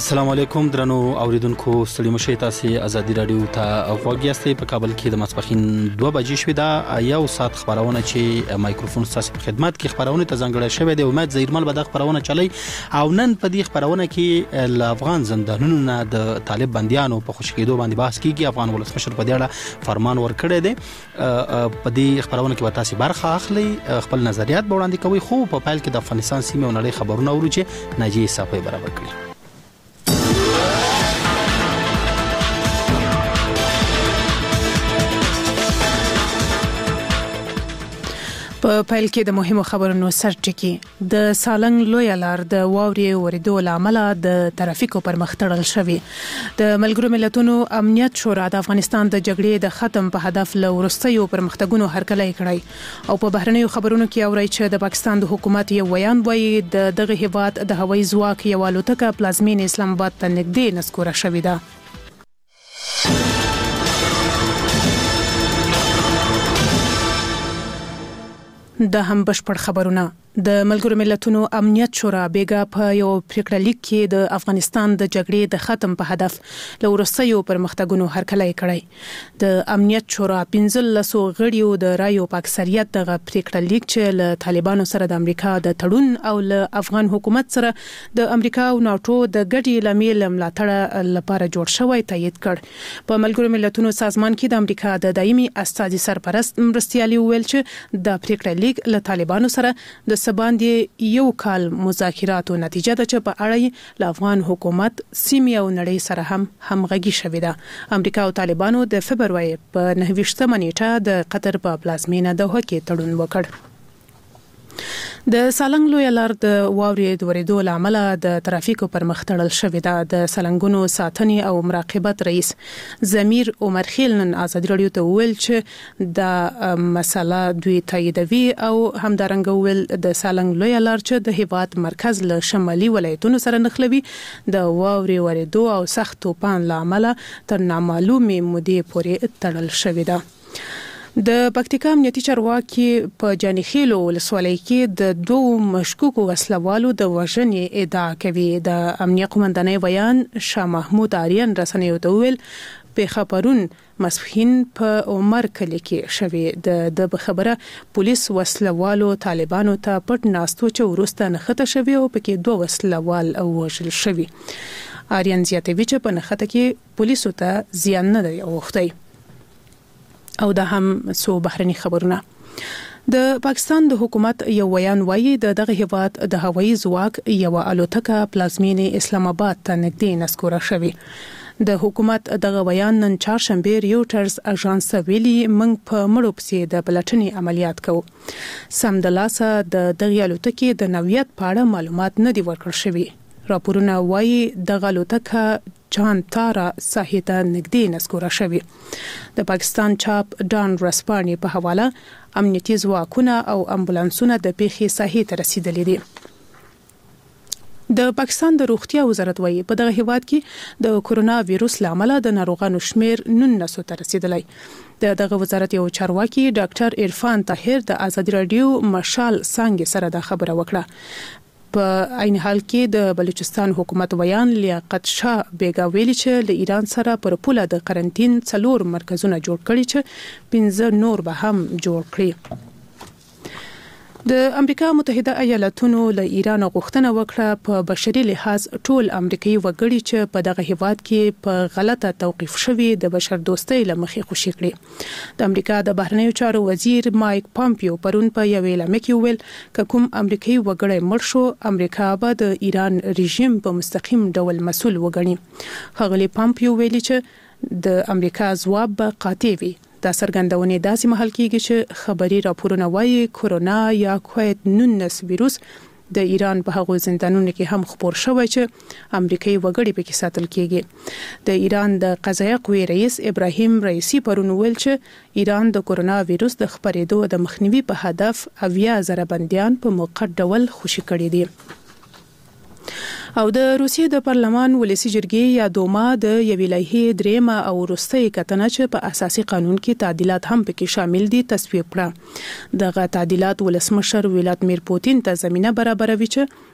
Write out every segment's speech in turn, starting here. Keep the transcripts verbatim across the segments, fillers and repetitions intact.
السلام علیکم درنو اوریدونکو ستړي مشه تاسو ازادي رادیو ته غوږ یاستئ په کابل کې د ماسپخین دوه بجې شوې ده یو ساعت خبرونه چې مایکروفون تاسو په خدمت کې خبرونه ته ځانګړی شوی دی امید زیرمل به د خبرونه چلی او نن په دې خبرونه کې ل افغان زندانونو نه د طالب بنديانو په خوشکېدو باندې بحث کیږي افغان ولسمشر په دې اړه فرمان ورکړی دی په دې خبرونه کې تاسو برخه اخلي خپل نظریات وړاندې کوي خو په پایل کې د افغانستان سیمه او نړۍ خبرونه ورو چې ناجی صافي برابر کړي په پایل کې د مهمو خبرونو سرټکی د سالنګ لوی لار د واوري وریدو لامل د ترافیکو پر مخ تړل شوی د ملګرو ملتونو امنیت شورا د افغانستان د جګړې د ختم په هدف له ورستیو پرمختګونو هرکلی کړی او په بهرنیو خبرونو کې اوري چې د پاکستان د حکومت یو بیان وایي د دغه هیواد د هوایي ځواک یو الوتکه پلازمین اسلام آباد ته نږدې نسکوره شوې ده. د هم بشپړ خبرونه د ملګرو ملتونو امنیت شورا بیګا په یو پریکړه لیک کې د افغانستان د جګړې د ختم په هدف له ورستیو پرمختګونو هرکلی کړی د امنیت شورا پنځلسو غړیو د رایو په اکثریت دغه پریکړه لیک چې له طالبانو سره د امریکا د تړون او له افغان حکومت سره د امریکا او ناتو د ګډي لامل ملاتړ لپاره جوړ شوی تایید کړ په ملګرو ملتونو سازمان کې د امریکا د دایمي استازي سرپرست مرستيالي ویل چې د پریکړه لیک له طالبانو سره د سباندې یو کال مذاکراتو نتیجه ده چې په اړه له افغان حکومت سیمه او نړۍ سره هم همغږي شوې ده. امریکا او طالبانو د فبرवरी په نهه ویشتمه نیټه د قطر په پلازمینه دوحه کې تړون وکړ. د سالنګ لوی لار د واوري د ورېدو لامل د ترافیکو پر مخ تړل شوې ده. د سالنګونو ساتنې او مراقبت رئیس زمیر عمر خیل نن ازادي رادیو ته ویل چې د مسله دوی تاییدوي او همدارنګه ویل د سالنګ لوی لار چې د هیواد مرکز له شمالي ولایتونو سره نښلوي د واوري ورېدو او سخت طوفان لامل تر نامعلومه مودې پورې تړل شوې ده. د پکتیکا امنیتي چارواکي په جانیخیلو ولسوالۍ کې د دوه مشکوکو وسلوالو د وژنې ادعا کوي. د امنیت قومندانۍ بیان شاه محمود آریان رسنیو ته ویل په خبرون مسفین په عمر کلی کې شوی د د خبره پولیس وسلوالو طالبانو ته پټ ناستو چې ورسته نخته شوی او پکې دوه وسلوال وژل شوی. آریان زیاتوي چې په نخته کې پولیسو ته زیان نه دی اوښتی. او د هم سو بهرني خبرونه د پاکستان د حکومت یو بیان وایي د دغه هیواد د هوایي ځواک یو الوتکه پلازمین اسلام آباد ته نږدې نسکوره شوی. د حکومت دغه بیان نن چهارشنبه ریوټرز اژانس ویلي موږ په مړو پسې د پلټنې عملیات کوو. سم د لاسه د دغه الوتکې د نوعیت په اړه معلومات نه دی ورکړل شوی. راپورونه وایي د الوتکه جان تارا ساحې ته نږدې نسکوره شوی. د پاکستان چاپ ډان رسپاني په حواله امنیتي ځواکونه او امبولانسونه د پیښې ساحې ته رسیدلي دي. د پاکستان د روغتیا وزارت وایي په دغه هیواد کې د کورونا وایروس لامل د ناروغانو شمیر نولس ته رسیدلی. د دغه وزارت یو چارواکي ډاکټر عرفان طاهر د ازادي رادیو مشال څنګه سره د خبره وکړه. په عین حال کې د بلوچستان حکومت بیان لیاقت شاه بیګا ویلي چې له ایران سره پر پوله د قرنټین څلور مرکزونه جوړ کړي چې پنځه نور به هم جوړ کړي. د امریکا متحده ایالاتونو له ایران غوښتنه وکړه په بشري لحاظ ټول امریکایي وګړي چې په دغه هیواد کې په غلطه توقيف شوي د بشر دوستۍ لمخې خوشي کړي. د امریکا د بهرنیو چارو وزیر مایک پامپیو پرون په یو اعلامیه کې ویل ک کوم امریکایي وګړی مړ شو امریکا به د ایران رژیم په مستقیم ډول مسؤل وګڼي. ښاغلي پامپیو ویلي چې د امریکا ځواب به قاطع وي. دا څرګندونه داسې محل کېږي چې خبري راپورونه وایي کورونا یا کووید نولس وایروس د ایران په هغو زندانونو کې هم خپور شوی چې امریکایي وګړي پکې ساتل کېږي. د ایران د قضایه قوې رئیس ابراهیم رئیسی پرون ویل چې ایران د کورونا وایروس د خپرېدو د مخنیوي په هدف اویا زره بنديان په موقت ډول خوشي کړي دي. او د روسیې د پارلمان ولسی جرګې یا دوما د یوې لایحې درېمه او وروستۍ کتنه چې په اساسي قانون کې تعدیلات هم پکې شامل دي تصویب کړه. دغه تعدیلات ولسمشر ولادیمیر پوتین ته زمينه برابروي چې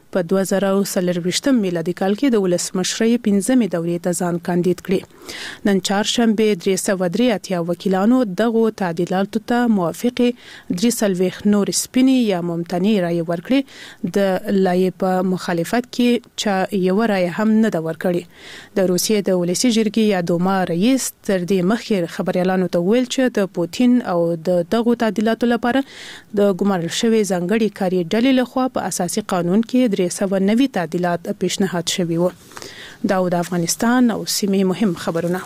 په دوه زره څلرويشتم میلادي کال کې د ولسمشرۍ پنځمې دورې ته ځان کاندید کړي. نن چهارشنبه درې سوه درې اتیا وکیلانو دغه تعدیلاتو ته موافق درې سلويخ نور سپینی یا ممتنع رائے ورکړي. د لایې په مخالفت کې چې یو رائے هم نه دا ورکړي. د روسیې د ولسی جرګې یا دوما رئیس تر دې مخکې خبريالانو ته ویل چې د پوتین او د دغه تعدیلاتو لپاره د ګمارل شوی ځانګړي کاري ډلې لخوا په اساسي قانون کې درې سوه نوي تعدیلات پیشنهاد شوي وو. دا د افغانستان او سیمې مهم خبرونه.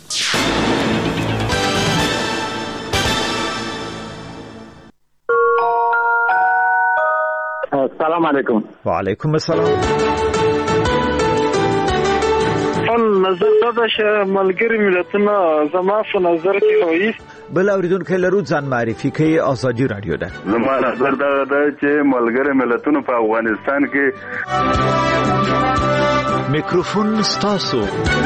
السلام علیکم. وعلیکم السلام. نظر دا چې ملګری ملتونه زما په نظر کې وایي بل اوریدونکو لرو ځان معرفي کوي. ازادي رادیو ده. زما نظر دا ده چې ملګری ملتونه په افغانستان کې میکروفون ستاسو.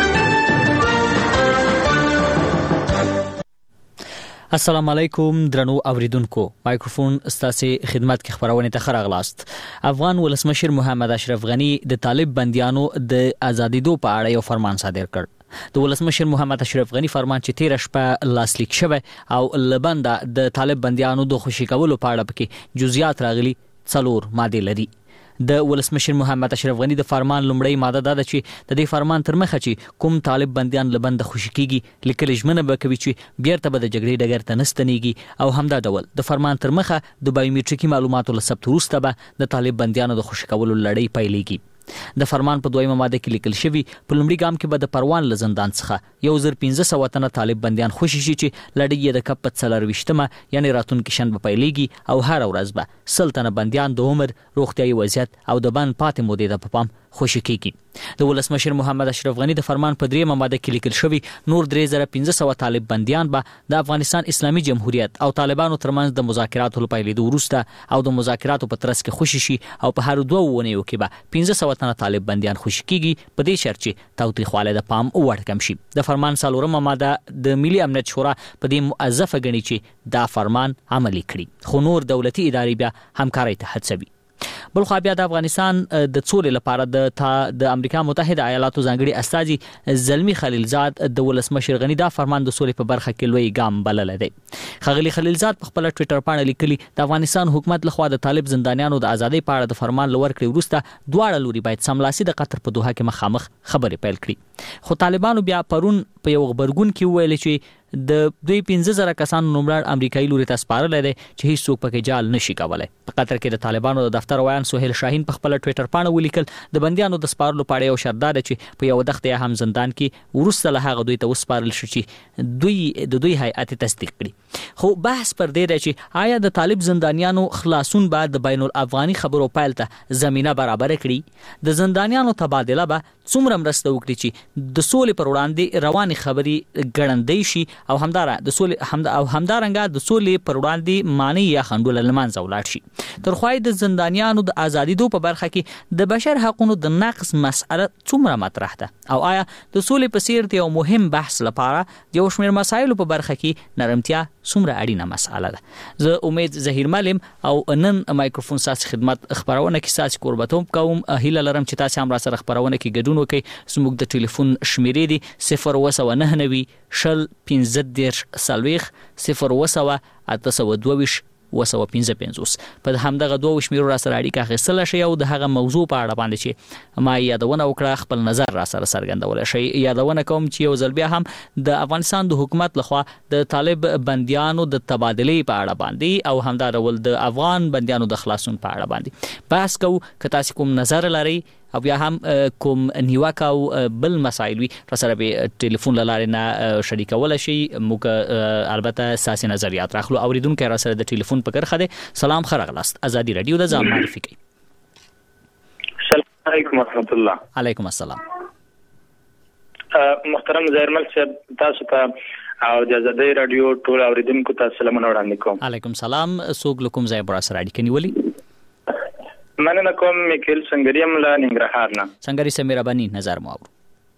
السلام علیکم درنو اوریدونکو. مایکروفون ستاسو خدمت کې خبرونه ته خراغلاست. افغان ولسمشر محمد اشرف غنی د طالب بنديانو د ازادي دو په اړه یو فرمان صادر کړ. د ولسمشر محمد اشرف غنی فرمان چې تیر شپه لاسلیک شوی او لبنده د طالب بنديانو د خوشی کولو په اړه پکې جزئیات راغلي څلور ماده لري. د ولسمشر محمد اشرف غنی د فرمان لومړی ماده دا ده چې د دې فرمان تر مخه چې کوم طالب بنديان لبند خوشی کیږي لیکل ژمنه وکوي چې بیرته به د جګړې ډګر ته نستنیږي او همدا ډول د فرمان تر مخه د بایومټریکي معلوماتو له ثبت وروسته به د طالب بنديانو د خوشی کولو لړۍ پیلېږي. د فرمان په دویمه ماده کې لیکل شوی په لومړي ګام کې به د پروان له زندان څخه یو زر پنځه سوه تنه طالب بنديان خوشی شي چې لړۍ یې د کپ په څلرويشتمه یعنی راتلونکي شنبه پیلېږي او هر ورځ به سل تنه بنديان د عمر، روغتیايي وضعیت او د بند پاتې مودې د پام خوشی کیږي. د ولسمشر محمد اشرف غنی د فرمان په دریمه ماده کې لیکل شوی نور درې زره پنځه سوه طالب بنديان به د افغانستان اسلامي جمهوریت او طالبانو ترمنځ د مذاکراتو لپاره لیدو وروسته او د مذاکراتو په ترڅ کې خوشی شي او په هر دوه ونیو کې به پنځه سوه تنه طالب بنديان خوشی کیږي په دې شرط چې تاوتریخواله د پام وړ کم شي. د فرمان څلورمه ماده د ملي امنیت شورا په دې موظفه غني چې دا فرمان عملي کړي خو نور دولتي ادارې بیا همکاري ته هڅوي. بل خو بیا د افغانستان د څولې لپاره د د امریکا متحده ایالاتو ځانګړي استاذي زلمی خلیلزاد د ولسمشر غنی دا فرمان د سولې په برخه کې لوی ګام بلل دی. خغلی خلیلزاد په خپل ټوئیټر باندې لیکلي د افغانستان حکومت لخوا د طالب زندانیانو د ازادۍ په اړه د فرمان لور کړی وروسته دواړه لوري باید سملاسي د قطر په دوحه کې مخامخ خبرې پیل کړي. خو طالبانو بیا پرون په یو خبرګون کې ویل چې د دوی پنځه زره کسانو نوملړ امریکایي لوري ته سپارل دی چې هیڅ څوک پکې جال نشي کولای. په قطر کې د طالبانو د دفتر وایان سہیل شاهین په خپل ټوئیټر باندې ولیکل د بنديانو د سپارلو په اړه یو شرط ده چې په یو دغه هم زندان کې ورسته له هغه دوی ته وسپارل شي چې دوی د دوی هیئت تصدیق کړي. خو بحث پر دې دی چې آیا د طالب زندانیانو خلاصون بعد د بین الافغاني خبرو پیل ته زمينه برابر کړي. د زندانیانو تبادله به څومره مرسته وکړي چې د سولې پر وړاندې رواني خبري ګړندې شي او همدارا د سولې هم او همدارنګه د سولې پر وړاندې معنی یا خندول لمانځه ولاړ شي. تر خوای د زندانیانو د ازادي دو په برخه کې د بشر حقوقو د نقص مسأله څومره مطرح ده او آیا د سولې په څیر یو مهم بحث لپاره یو شمېر مسایلو په برخه کې نرمتیا څومره اړینه مسأله ده. زه امید زهیر ملم او نن مایکروفون ساس خدمت خبرونه کې ساس قربتوم کوم. هیله لرم چې تاسو هم را سره خبرونه کې ګډون وکړئ. زموږ د ټلیفون شمیرې دي صفر اووه سوه نهه نوي شل پنځه دېرش څلوېښت صفر اووه سوه اته سوه دوه ویشت اووه سوه پنځه پنځوس. په همدغه دوه شمیرو را سره اړیکه اخیستلی شئ او د هغه موضوع په اړه باندې چې ما یادونه وکړه خپل نظر را سره څرګندولی شئ. یادونه کوم چې یو ځل بیا هم د افغانستان د حکومت لخوا د طالب بندیانو د تبادلې په اړه باندې او همدا ډول د افغان بندیانو د خلاصون په اړه باندې بحث کوو. که تاسو کوم نظر لرئ او بیا هم کوم نیوکه او بل مسایل وي را سره به ټلیفون لاره نه شریکول شي. موږ البته اساسي نظریات راخلو. اوریدونکو را سره د ټلیفون په کرخه ده. سلام خرغلاست. ازادي رادیو د ځان معرفي کوي. السلام علیکم ورحمت الله. علیکم السلام. محترم زهرمل صاحب تاسو ته او د ازادي رادیو ټول اوریدونکو ته سلام وړاندې کوم. علیکم سلام. سوګ لکم زای برا سره اړیکه نیولې. مننه کوم میکل سنگریم لا ننګرهار نه. سنگری سے مهرباني نظر مو اورو.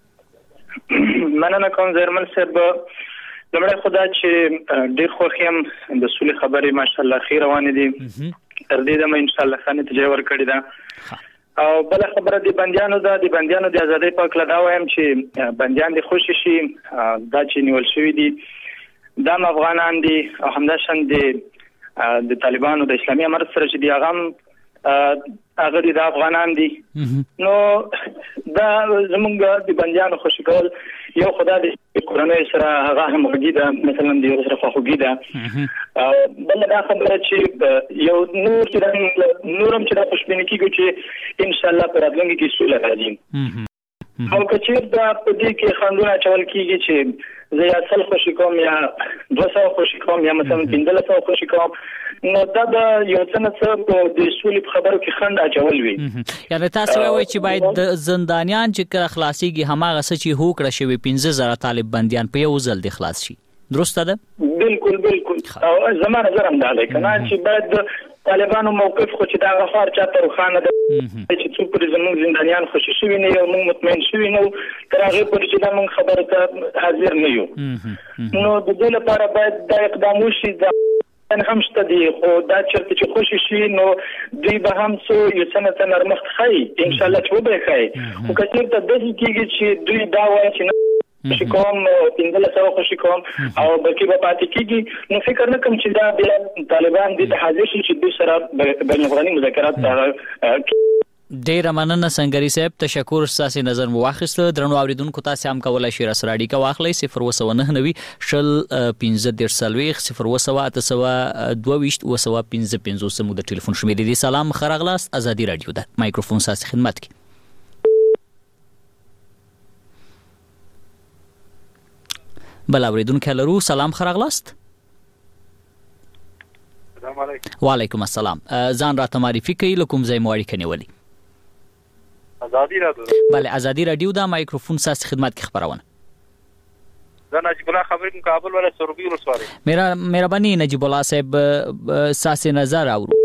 مننه کوم زهرمل صاحب. لمړی خدای چې ډیر خوښیم د سولې خبرې ماشاءالله خیر روانې دي. تر دې دمه ان شاء الله خانه نتیجه ورکړې ده. او بل خبره د بنديانو ده د بنديانو د ازادۍ په اړه دا وایم چې بنديان د خوشي شي دا چې نیول شوی دي دا افغانان دي او همداشان دي د طالبانو د اسلامي امارت سره چې دی هغه هغه د افغانان دي نو دا زمونږ د بنديانو خوشي کول یو خدای د کورنۍ سره هغه همغږي ده مثلا د یو سره خواخوږي ده بل دا خبره چې یو نور چې نورم چې د خوشبینۍ کېږي چې ان شاء الله پر راتلونکي کې سوله راځي او کچیر دا په دې کې خندونه چول کېږي چې زه یا سل خوشي کوم یا دوه سوه خوشي کوم یا مثلا پنځلس سوه خوشي کوم نو دا د یو څه نه څه د سولې په خبرو کې خند اچول وي یعنی تاسو وایئ چې باید د زندانیان چې کله خلاصيږي هماغه څه چې هوکړه شوی پنځه زره طالب بنديان په یو ځل د خلاص شي درسته ده بالکل بالکل او زمانه زرم دا دی کنه چې باید طالبانو موقف خو چې دا غفار چاته روخانه ده چې څوک پر زموږ زندانیان خوشي شوی نه یو موږ مطمئن شوی نه تر هغه پر چې دا موږ خبره ته حاضر نه یو نو د دې لپاره باید دا اقدام وشي دا هم شته دي خو دا چرته چې خوشي شي نو دوی به هم څو یو سنت نرمخت خي ان شاء الله چې وبې خي او کله ته د دې کېږي چې دوی دا وایي چې خوشي کوم پنځله سوه خوشي کوم او بلکې به پاتې کېږي نو فکر نه کوم چې دا بیا طالبان دې ته حاضر شي چې دوی سره بین افغاني مذاکرات ډیر مننه سنگری صاحب تشکر تاسو نظر مو واخیست درنو اوریدونکو تاسو هم کولای شئ سره اړیکه واخلئ صفر وسو نه نوي شل پنځه ډیر سلويخ صفر وسو اته سو دوه وشت وسو پنځه پنځه سمو د ټلیفون شمیرې دي سلام خرغلاست ازادي رادیو ده مایکروفون ساس خدمت کی بل اوریدونکو لرو سلام خرغلاست السلام علیکم وعلیکم السلام ځان راته معرفي کړئ لکم ځای مو اړیکه نیولې ازادي رادیو بله ازادي رادیو دا مایکروفون ساس خدمت کی خبرونه زه نجیب الله خبر کوم کابل ولا سوربي ولسوالۍ میرا مهرباني نجیب الله صاحب ساس نظر اورو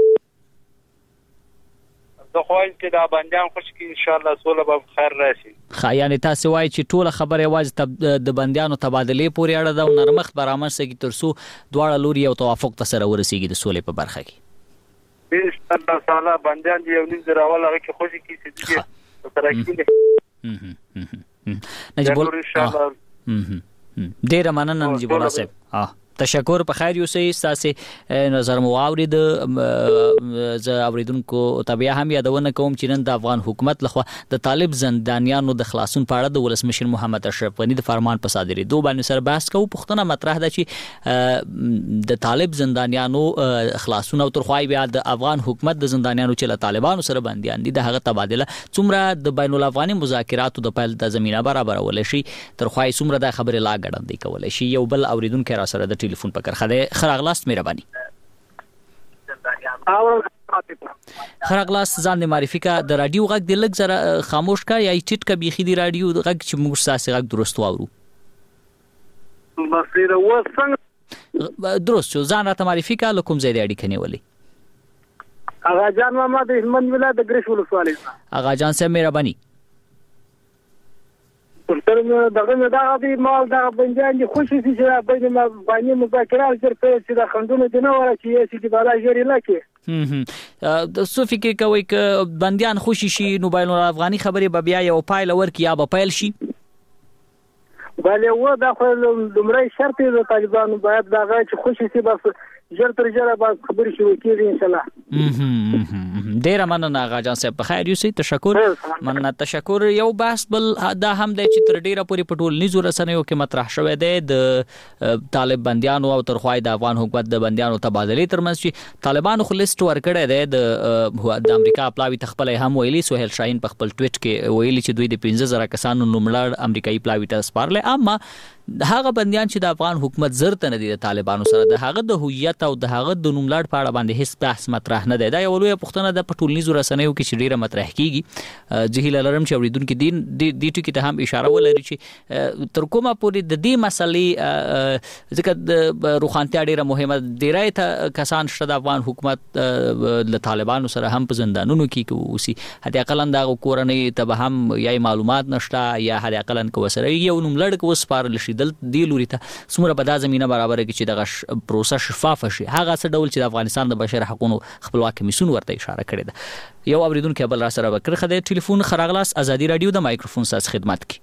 زه خوایم چې دا بندیان خوش کی ان شاء الله سوله به خیر راشي خا یعنی تاسو وایي چې ټول خبره یوازې د بندیانو تبادله پورې اړه ده او نرمخت برامرسه کی ترسو دواړه لوري یو توافق ته سره ورسیږي د سولې په برخه کې ان شاء الله تعالی بندیان دی یو نیم زراول هغه کې خوشي کی چې نجیب الله ډیر مننه نجیب الله صاحب تشکر په خیر یوسئ تاسو نظر مو اورید ز اوریدونکو تبیا هم یادونه کوم چې نن د افغان حکومت لخوا د طالب زندانیانو د خلاصون په اړه د ولسمشر محمد اشرف غنی د فرمان په صادري دوه باندې سره بحث کوو پښتنه مطرح ده چې د طالب زندانیانو خلاصون او ترخوای بیا د افغان حکومت د زندانیانو چې له طالبانو سره بنديان دي د هغه تبادله څومره د بین الافغاني مذاکراتو د پیل د زمينه برابرول شي ترخوای څومره د خبره لا غړندې کول شي یو بل اوریدونکو را سره د ټلیفون پکړ خده خراغلاست مهرباني خراغلاست ځان د معرفي کا د رادیو غږ د لګ زره خاموش کا یا ټیټ کا بيخي دی رادیو غږ چې موږ ساسي غږ درست واورو بصیره وسنګ درست ځان راته معرفي کا لکم زیاده اړیکه نیولې اغا جان محمد احمد ولایت د ګریش ولسوالۍ اغا جان صاحب مهرباني تر دغه نه دا دی مال دا بنجان دي خوشي چې بین ما باندې مذاکرات تر چې دا خندونه دي نو چې چې بالا جری لکه د سو فکر کوي ک بنديان خوشي شي نو بین الافغاني خبري به بیا یو پایل ورکی یا به پایل شي بله و دا خو لمړی شرط دی طالبانو باید دا چې خوشي شي بس جر تر جره با خبرې شروع کیږي ان شاء الله ډیر مننه اغا جان صاحب په خیر یوسئ تشکر مننه تشکر یو بحث بل دا هم د چې تر ډیره پوری پټول نيزو رسنیو کې مطرح شوه دی د طالب بنديانو او ترخوای د افغان حکومت د بنديانو تبادله ترمنځ چې طالبانو خو لیست ورکړی دی د د امریکا پلاوی تخپل هم ویلي سہیل شاهین په خپل ټویټ کې ویلي چې دوی د پنځه زره کسانو نوملړ امریکایي پلاوی ته سپارل اما هغه بنديان چې د افغان حکومت زرت نه دي د طالبانو سره د هغه د هویت او د هغه د نوملړ په اړه باندې هیڅ بحث مطرح نه دی دا یو لوی پښتنه د پټولنیزو رسنیو کې چې ډیره مطرح کیږي جهیل لرم چې اوریدونکو دین د دې ټکی ته هم اشاره ولري چې تر کومه پورې د دې مسلې ځکه د روخانتیا ډیره مهمه ډیره ته کسان شته د افغان حکومت له طالبانو سره هم په زندانونو کې اوسي هدا اقلن د کورنۍ ته هم یا معلومات نشته یا هدا اقلن کو سره یو نوملړ کو سپارل شي دل دی لوري ته څومره په د زمينه برابر کې چې دغه پروسه شفاف شي هغه څه ډول چې د افغانستان د بشر حقوقو خپلواک کمیسیون ورته اشاره کړې کړې ده یو اوریدونکو بل را سره وکړه خدای ټلیفون خراغلاس ازادي رادیو د مایکروفون ساس خدمت کی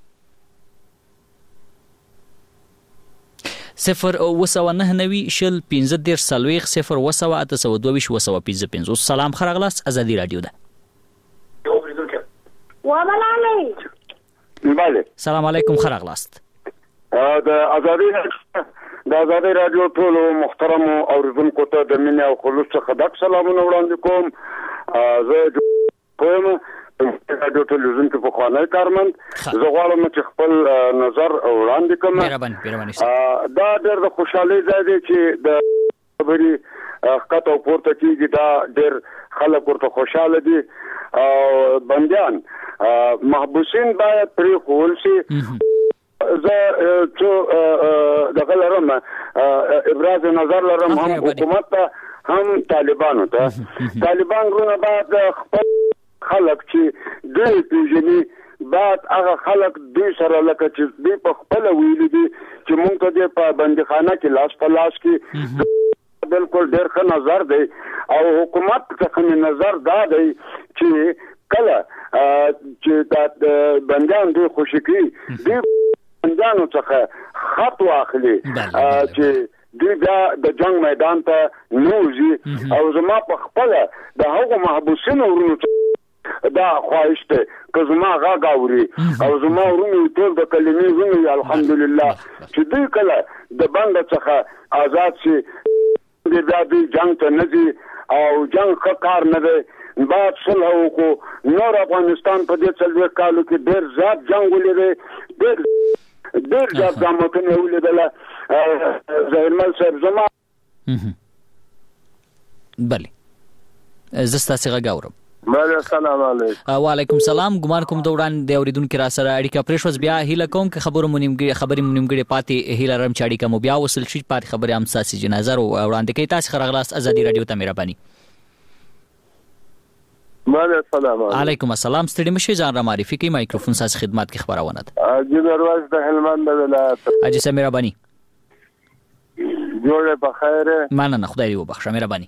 صفر وسو نه نوي شل پنځه دیر سلويخ صفر وسو اته سو دوه وسو پنځه پنځه سلام خراغلاس ازادي رادیو ده بله سلام علیکم خراغلاست د ازادي د ازادي رادیو ټول محترم اوریدونکو ته د مینې او خلوص څخه ډک سلامونه وړاندې کوم زه کوم رادیو ټلویزیون کې په خوانای کارمند زه غواړم چې خپل نظر وړاندې کوم مهرباني مهرباني دا ډېر د خوشحالي ځای دی چې د خبري خطو پورته کیږي دا ډېر خلک ورته خوشاله دي او بنديان محبوسین باید پرې خول شي زه چې دغه لرم ابراز نظر لرم هم حکومت ته هم طالبانو ته طالبان غوښنه باید خپل خلک چې دوی پیژني بعد هغه خلک دوی سره لکه چې دوی په خپل ویلي دي چې موږ ته د پابندخانه کې لاس په لاس کې بالکل ډېر ښه نظر دی او حکومت څخه نظر دا دی چې کله چې د بندیان دوی خوشي کوي دوی بندیانو څخه خط واخلي چې دوی بیا د جنگ میدان ته نوځي او زما په خپل د هغو محبوسینو ورونو دا خواهش ته که زما غاګ اوري او زما ورونو ټول د کلمې ورونو الحمدلله چې دوی کله د بند څخه آزاد شي بیا دوی جنگ ته نه ځي او جنگ ښه کار نه دی بعد صلح وکړو نور افغانستان په دې څلوېښت کالو کې ډېر زیات جنگ ولیدی ډېر ډېر زیات ګامتونه ولیدله ظاهرمل صاحب زما بله زه ستاسې غږ اورم بله السلام علیکم وعلیکم سلام ګمان کوم د وړاندې د اورېدونکي را سره اړیکه پرېښوس بیا هیله کوم که خبرو مو نیمګړې خبرې مو نیمګړې پاتې هیله لرم چې اړیکه مو بیا وصل شي پاتې خبرې هم ستاسې جنازه وړاندې کوي تاسې ښه راغلاست ازادي راډیو ته مهرباني بله السلام علیکم السلام ستړي مشئ ځان را معرفي کوي مایکروفون ستاسې خدمت کې خپرونه ده حاجي درواز د هلمند ولایت حاجي صاحب مهرباني جوړه په خیر مننه خدای دې وبخښه مهرباني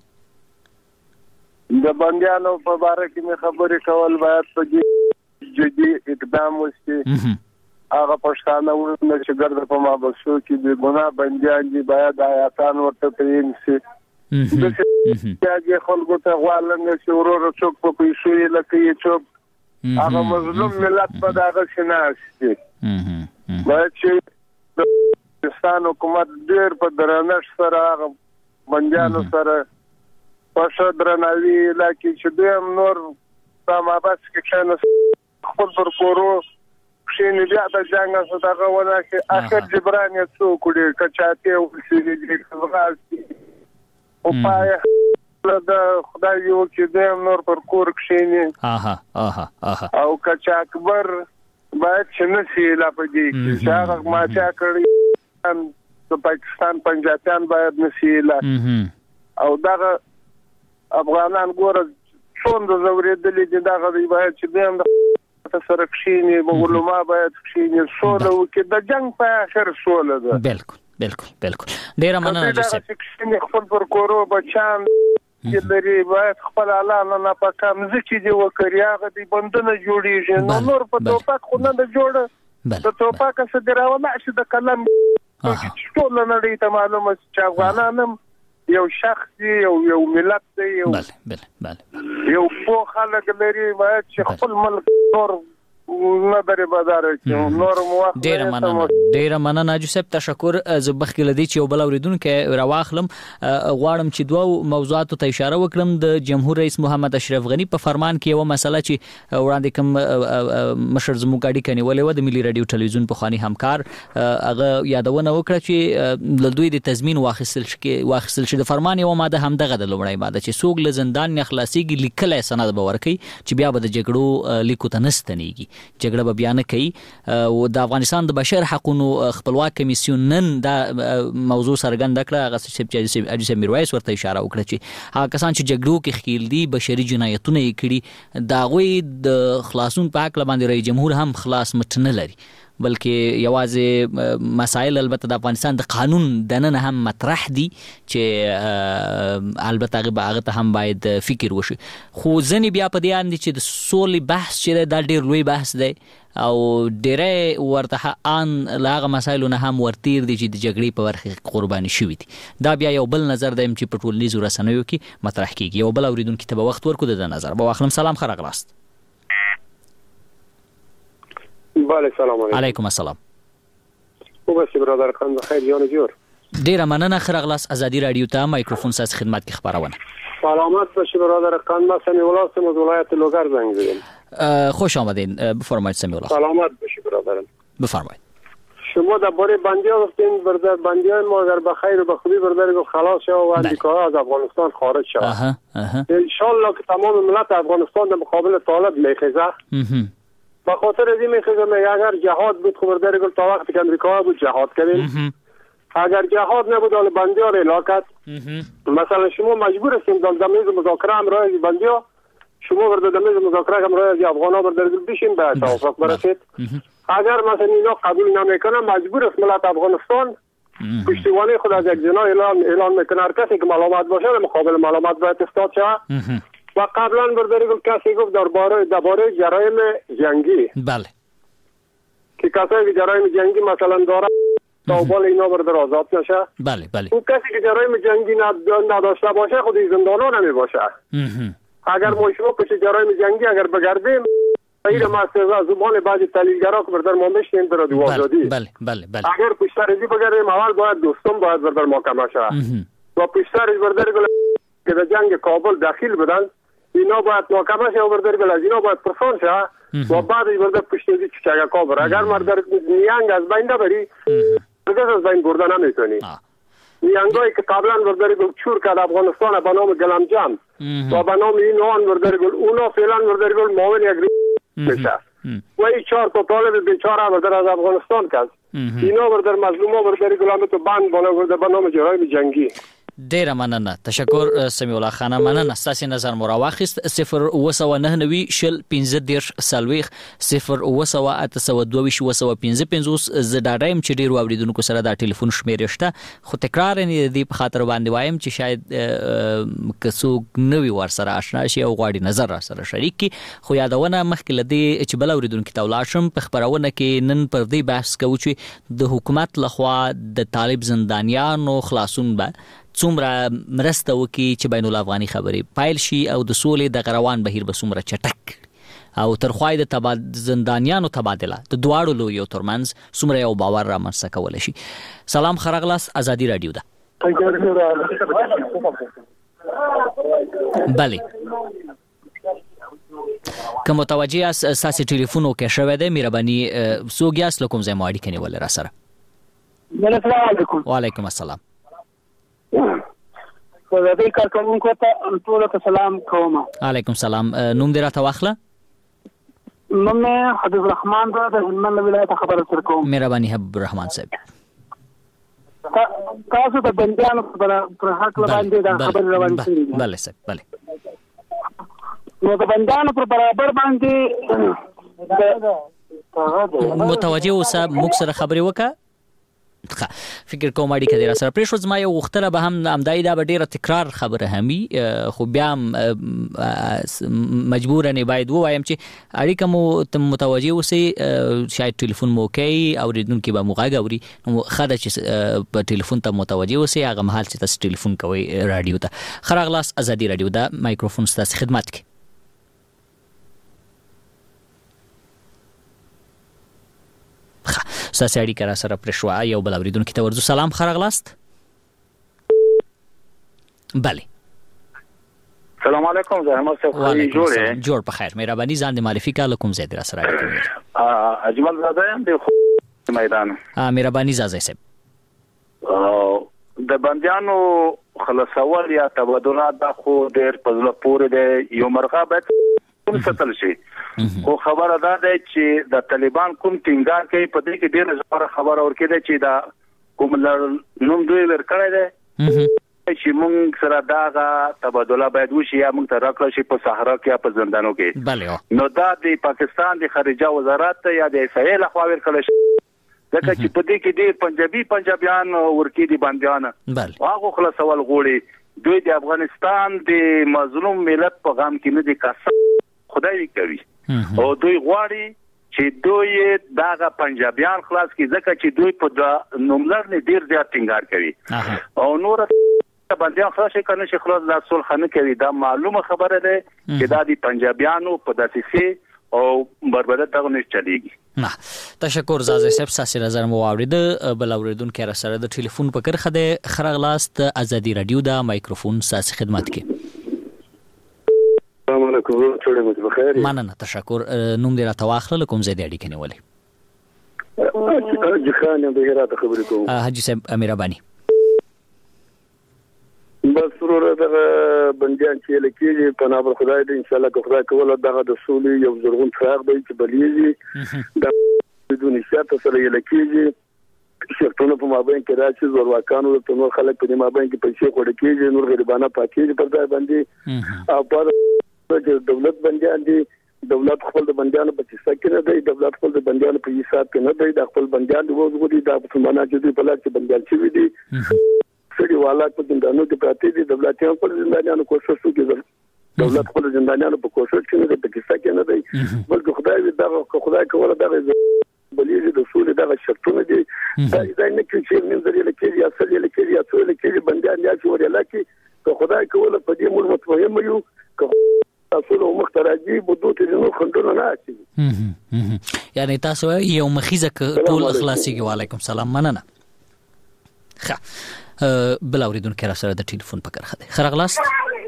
د بندیانو په باره کې مې خبرې کول باید په جدي اقدام وشي هغه پښتانه ورنه چې ګرځي په مابسو کې د ګناه بندیان دي باید آیاتان ورته تعین شي د چې خلکو ته غوالنګ چې ورور څوک په پیسو یې لکه یې څوک هغه مظلوم ملت په دغه شناستي باید چې د پاکستان حکومت ډېر په درنښت سره هغه بندیانو سره په درناوي لکه چې دوی هم نور په مابس کې کښېنه خپل پر کورو کښېني بیا د جنګ څخه دغه ونه کې اخر جبران یې څوک وړي کچاتې وسیلې دي غاړي او پای د خدای یو چې دوی نور پر کور کښېني اها اها اها او کچا اکبر باید چې نسی لا پدې چې هغه ما چا کړی د پاکستان پنجابیان باید نسی لا او دغه افغانان ګوره څومره زورېدلې دي دغه دی باید چې دوی هم د سره کښېني علما باید کښېني سوله وکړي د جنګ په اخر سوله ده بالکل بالکل بالکل ډېره مننه جوسف کښېني خپل پر کورو بچان چې لري باید خپل اعلان نه پکام ځکه دی وکړي هغه دی بندونه جوړیږي نو نور په توپک خو نه د جوړه د توپک څخه دراوله چې د کلم ټول نړۍ ته معلومه چې افغانان یو شخص یو یو ملت دی یو بله بله بله یو په خلک لري باید چې خپل ملک نور نه درې بازار کې نور موافق ډیره مننه ډیره مننه جوسف تشکر زبخ کې لدی چې یو بل اوریدونکو راواخلم غواړم چې دوه موضوعاتو ته اشاره وکړم د جمهور رئیس محمد اشرف غنی په فرمان کې یو مسله چې وړاندې کوم مشر زموږ اړیکه نیولې و د ملي رادیو ټلویزیون په خواني همکار هغه یادونه وکړه چې د دوی د تضمین واخیستل شي واخیستل شي د فرمان یو ماده هم دغه د لومړی ماده چې څوک له زندان نه خلاصيږي لیکل سند به ورکړي چې بیا به د جګړو لیکو ته نستنیږي جګړه به بیان کوي او د افغانستان د بشر حقوقو خپلواک کمیسیون نن دا موضوع سرګند کړه هغه چې اجازه میرویس ورته اشاره وکړه چې هغه کسان چې جګړو کې خېل دي بشري جنایتونه یې کړي دا غوي د خلاصون په حق باندې رئیس جمهور هم خلاص متن لري بلکې یوازې مسایل البته د افغانستان د قانون دننه هم مطرح دي چې البته هغه ته هم باید فکر وشي. خو ځنې بیا په دې اند چې د سولې بحث چې دا ډېر لوی بحث دی او ډېرې ورته ان لاغه مسایلو نه هم ورتیر دي چې د جګړې په برخه قرباني شوي دي. دا بیا یو بل نظر دی چې په ټولنیزو رسنیو کې مطرح کیږي. یو بل اوریدونکو ته به وخت ورکو د نظر به واخلم. سلام خیر غلاست. بله سلام علیکم. علیکم السلام. خوب هستی برادر خان؟ بخیر جان جور. ډیره مننه. خیر غلاست. ازادي رادیو ته مایکروفون ساز خدمت کې خبرونه. سلامت باشی برادر خان. من سمی الله هستم از ولایت لوگر زنگ زدم. خوش آمدین. بفرمایید سمی الله. سلامت باشی برادرم. بفرمایید. شما درباره بندیان گفتین برادر، بندیان ما اگر بخیر و بخوبی برادر گفت خلاص شد و امریکا از افغانستان خارج شد. ان شاء الله که تمام ملت افغانستان در مقابل طالب میخیزه. به خاطر از این میخیزه میگه اگر جهاد بود خب برادر گفت تا وقتی که امریکا بود جهاد کردیم. اگر جهاد نبود حال بندیان علاقت مثلا شما مجبور هستیم در میز مذاکره هم راه بندیا شما برادر در میز مذاکره هم راه افغانا برادر بشین به توافق برسید. اگر مثلا اینا قبول نمیکنه مجبور است ملت افغانستان پشتیبانی خود از یک جنا اعلان اعلان میکنه. هر کسی که ملامت باشه مقابل ملامت باید استاد شود. و قبلا برادر گفت کسی گفت درباره درباره جرایم جنگی بله که کسایی که جرایم جنگی مثلا داره تا بال اینا برادر آزاد نشه. بله بله اون کسی که جرایم جنگی نداشته باشه خود زندانان نمی باشه. اگر ما شما پشت جرایم جنگی اگر بگردیم این مسئله زبان بعضی تحلیلگرا که بردر ما میشنیم در دو آزادی. بله بله بله. اگر پشترزی بگردیم اول باید دوستم باید بردر محکمه شود و پشترز بردر که در جنگ کابل داخل بدن اینا باید محکمه شود بردر گل از اینا باید پرسان شود و بعدش بردر پشترزی چچگه کابل. اگر مردر نیانگ از بین نبری بردر از بین بردن نمیتونی. نیانگایی که قبلا بردر گل چور کرد افغانستان به نام گلمجم و به نام این آن بردر گل اونا فعلا بردر گل معاون یک میشه و این چهار تا طالب بیچاره بردر از افغانستان کرد. اینا بردر مظلوما بردر گلامه تو بند بانه بردر به نام جرایم جنگی. ډیره مننه. تشکر سمی الله خان. مننه. ستاسو نظر مو راواخیست. صفر اوه سوه نهه نوي شل پنځه دېرش څلوېښت صفر اوه سوه اته سوه دوه ویشت اوه سوه پنځه پنځوس. زه ډاډه یم چې ډېرو اورېدونکو سره دا ټلیفون شمېرې شته خو تکرار یې د دې په خاطر باندې وایم چې شاید که څوک نه وي ورسره اشنا شي او غواړي نظر راسره شریک کړي. خو یادونه مخکې له دې چې بل اورېدونکي ته ولاړ شم په خپرونه کې نن پر دې بحث کوو چې د حکومت لخوا د طالب زندانیانو خلاصون به څومره مرسته وکړي چې بین الافغاني خبرې پایل شي او د سولې د غروان بهیر به څومره چټک او ترخوای د تبادله زندانیانو تبادله د دواړو لویو ترمنځ څومره یو باور رامنځته کولی شي. سلام خرغلاس. ازادي رادیو ده. بله که متوجه یاست ستاسو ټلیفون اوکې شوی دی مهرباني څوک یاست له کوم ځای مو اړیکه نیولې را سره؟ السلام علیکم. وعلیکم السلام. زه کارکونکو ته ټول ته سلام کوم. علیکم سلام. نوم دې راته واخله. نوم مې حبیب الرحمن ده د هلمند ولایت خبره سره کوم. مهرباني حبیب الرحمن صاحب. تاسو د بندیانو پر حق باندې دا خبر روان کړی. بله صاحب بله. نو د بندیانو پر برابر باندې متوجه اوسه موږ سره خبرې وکړه. فکر کوم اړیکه دې را سره پرېښود. زما یو غوښتنه به هم همدای دا به ډېره تکرار خبره هم وي خو بیا هم مجبوره باید ووایم چې اړیکه مو متوجه اوسئ. شاید ټلیفون مو کوي اورېدونکي به مو غږ اوري نو ښه ده چې په ټلیفون ته متوجه اوسئ هغه مهال چې تاسو ټلیفون کوئ راډیو ته. ښه راغلاست. ازادي راډیو ده مایکروفون ستاسو خدمت کې. ستاسو اړیکه را سره پرې شوه. یو بل اورېدونکي ته ورځو. سلام ښه راغلاست. بله. سلام علیکم. زه احمد صاحب خوري جوړه جوړ په خیر. مهرباني ځان دې معرفي کړه کوم ځای دې را سره اړیکه نیولې؟ اجمل زاده یم د میدان. مهرباني زاده صاحب. د بندیانو خلاصول یا تبادله د خو ډېر په زړه پورې دی. یو مرغه باید کوم ستل شي خو خبره ده چې د طالبان کوم ټینګار کوي په دې کې ډېر زړه خبره ورکړي چې دا کوم نوم دوی ورکړی دی چې موږ سره داغه تبادله باید وشي یا موږ ته راکړل شي په صحرا کې یا په زندانو کې. نو دا د پاکستان د خارجه وزارت یا د اسرائیل خوا ورکړل شي ځکه چې په دې کې ډېر پنجابي پنجابیان ورکی دي بنديان هغه خلاصول غوړي دوی د افغانستان د مظلوم ملت په غم کې نه دي کاسه خدای کوي او دوی غواړي چې دوی داغه پنجابیان خلاص کی ځکه چې دوی په نوملر نه ډیر زیات ټینګار کوي او نور بنديان خلاص کنه چې خلاص د صلح نه کوي دا معلومه خبره ده چې دا د پنجابیانو په داسې او بربادت دغه نه چلیږي نه تشکر زازه صاحب ساسي نظر مو اورید بل اوریدونکو را سره د ټلیفون په کرخه ده خرغلاست ازادي رادیو دا مایکروفون ساسي خدمت کې السلام علیکم ټول مو بخیر مننه تشکر نوم دې را تواخله کوم ځای دې اړیکه نیولې حاجی خان د هرات خبرې کوم حاجی صاحب امیرابانی بس ضرور دغه بنديان چې لکېږي په نام خدای دې ان شاء الله که خدای کوله دغه د سولې یو زرغون څراغ دی چې بلیږي د بدون شرط سره لکېږي شرطونه په مابین کې راځي زورواکانو ته نور خلک په مابین کې پیسې وړ کېږي نور غریبانه پاکيږي پر ځای باندې او په دولت بنديان دي دولت خپل د بنديانو په څیر کې نه دی دولت خپل د بنديانو په حساب کې نه دی د خپل بنديان د وګړي د مسلمانانو چې په لار کې بنديان شوی دي سړي والا په زندانونو کې پراته دي دولتيان په زندانونو کوشش کوي دولت خپل زندانونو په کوشش کې نه دی په کیسه کې نه دی بلکې خدای دې دا خدای کوله دا بلیږي د سولې دا شرطونه دي دا نه کې چې من ذریعہ لکې یا اصل لکې یا څو لکې بنديان یا چې وریا لکې که خدای کوله په دې موږ متفهم یو که تاسو نو مختراجي بده ته نو خندونه نه اچي یعنی تاسو یو مخیزه ټول اخلاصي وعلیکم سلام مننه ښه بل اوریدونکو را سره د ټلیفون په کرخه ده خرغلاست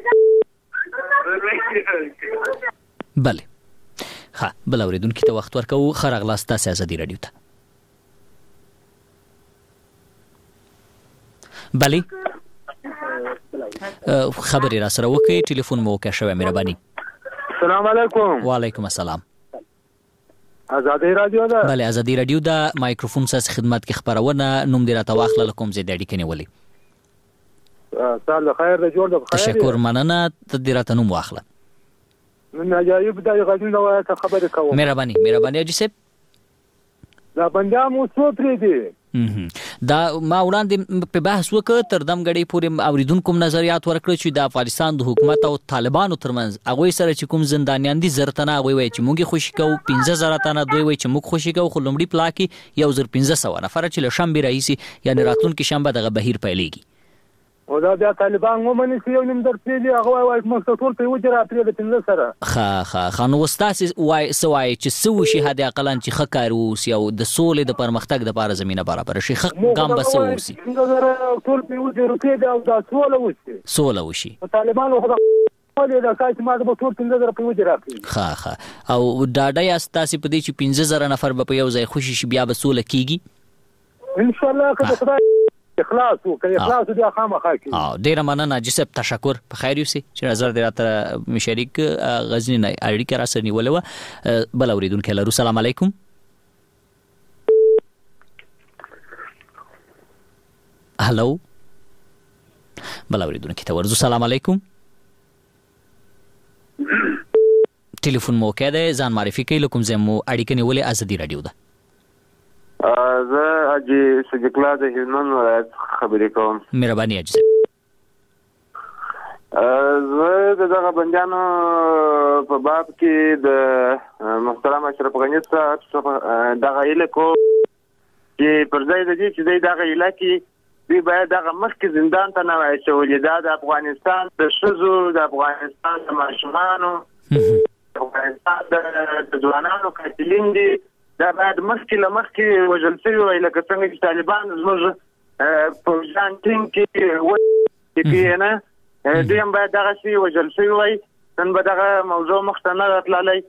بله ها بل اوریدونکو ته وخت ورکو خرغلاست تاسو ازادي رادیو ته بله خبري را سره وکي ټلیفون مو وکړه شوی مهرباني السلام علیکم وعلیکم السلام ازادي رادیو دا بله ازادي رادیو دا مایکروفون ساس خدمت کې خبرونه نوم دې را تواخله لکم زه د اړیکې نیولې سال خیر د جوړ د خیر تشکر مننه تدیرات نوم واخله من عجایب د غږونو وایته خبرې کوم مهرباني مهرباني اجي سپ دا بنده مو څو پرې دي دا ما وړاندې په بحث وکړ تر دم غړي پورې اوریدونکو نظریات ورکړ چې د افغانستان د حکومت او طالبانو ترمنځ هغه سره چې کوم زندانیان دي زرتنه هغه وایي چې موږ خوشی کو پنځه زره تنه دوی وایي چې موږ خوشی کو خو لومړی پلاکي یو زر پنځه سوه نفر چې له شنبه رئیسي یعنی راتلونکي شنبه دغه بهیر پیلېږي او دا د طالبان ومني چې یو نیم درته دی هغه وایي چې ټول په وجه راپرې د پنځه سره ښه ښه خانو استاد وای سوای چې سو شي هدا اقلان چې خکارو او د سولې د پرمختګ د لپاره زمينه برابر شي خ ګام بسو وسی ټول په وجه روپې دا او دا سوله وسی سوله وشي طالبانو خو ولې دا کای چې ما د ټول پنځه زره په وجه راپرې ښه ښه او ډاډه یا ستاسو په دې چې پنځه زره نفر به په یو ځای خوشي شي بیا به سوله کیږي ان شاء الله که خدای اخلاص وکړي اخلاص دې خامخا کوي اه ډیر مننه جسب تشکر په خیر یوسي چې نظر دې راته مشارک غزنی نه اړیکه را سره نیولې و بل اوریدونکو لرو سلام علیکم هالو بل اوریدونکو ته ورزو سلام علیکم ټلیفون مو کړه ځان معرفي کوي کوم زمو اړیکه نیولې ازادي رادیو ده زه اجي سجکلا د هلمند ولایت خبرې کوم مهرباني اجي زه دغه بندیانو په باب کې د محترم اشرف غنی صاحب دغه الکو چې پر ځای د دې چې دغه الکو دوی باید دغه مخکې زندان ته نه وای شولې دا د افغانستان د شذو د افغانستان د ماشومانو د افغانستان د ځوانانو قاتلین دي دا باید مخکې له مخکې وژل شوي وای لکه څنګه چې طالبان زموږ پوځیان ټیم کې وکړي نه دوی هم باید دغه شي وژل شوي وای نن به دغه موضوع مخته نه راتللی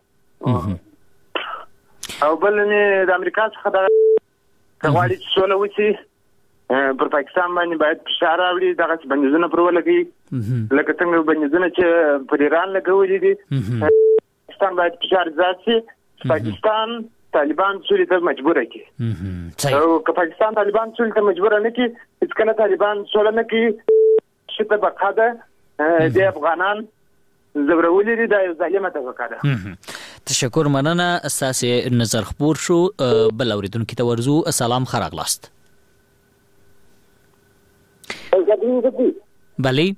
او بل نه د امریکا څخه دغه که غواړي چې سوله وشي پر پاکستان باندې باید فشار راوړي دغه بندیزونه پر ولګوي لکه څنګه بندیزونه چې پر ایران لګولي دي پاکستان باید فشار زیات شي پاکستان طالبان سولې ته مجبور کړي او که پاکستان طالبان سولې ته مجبور نه کړي هیڅ کله طالبان سولې نه کړي چې ته بقاده د افغانان زبرولې دي د ظالمه توګه ده تشکر مننه اساسه نظر خبر شو بل اوریدونکو ته ورزو سلام خراغلاست بلی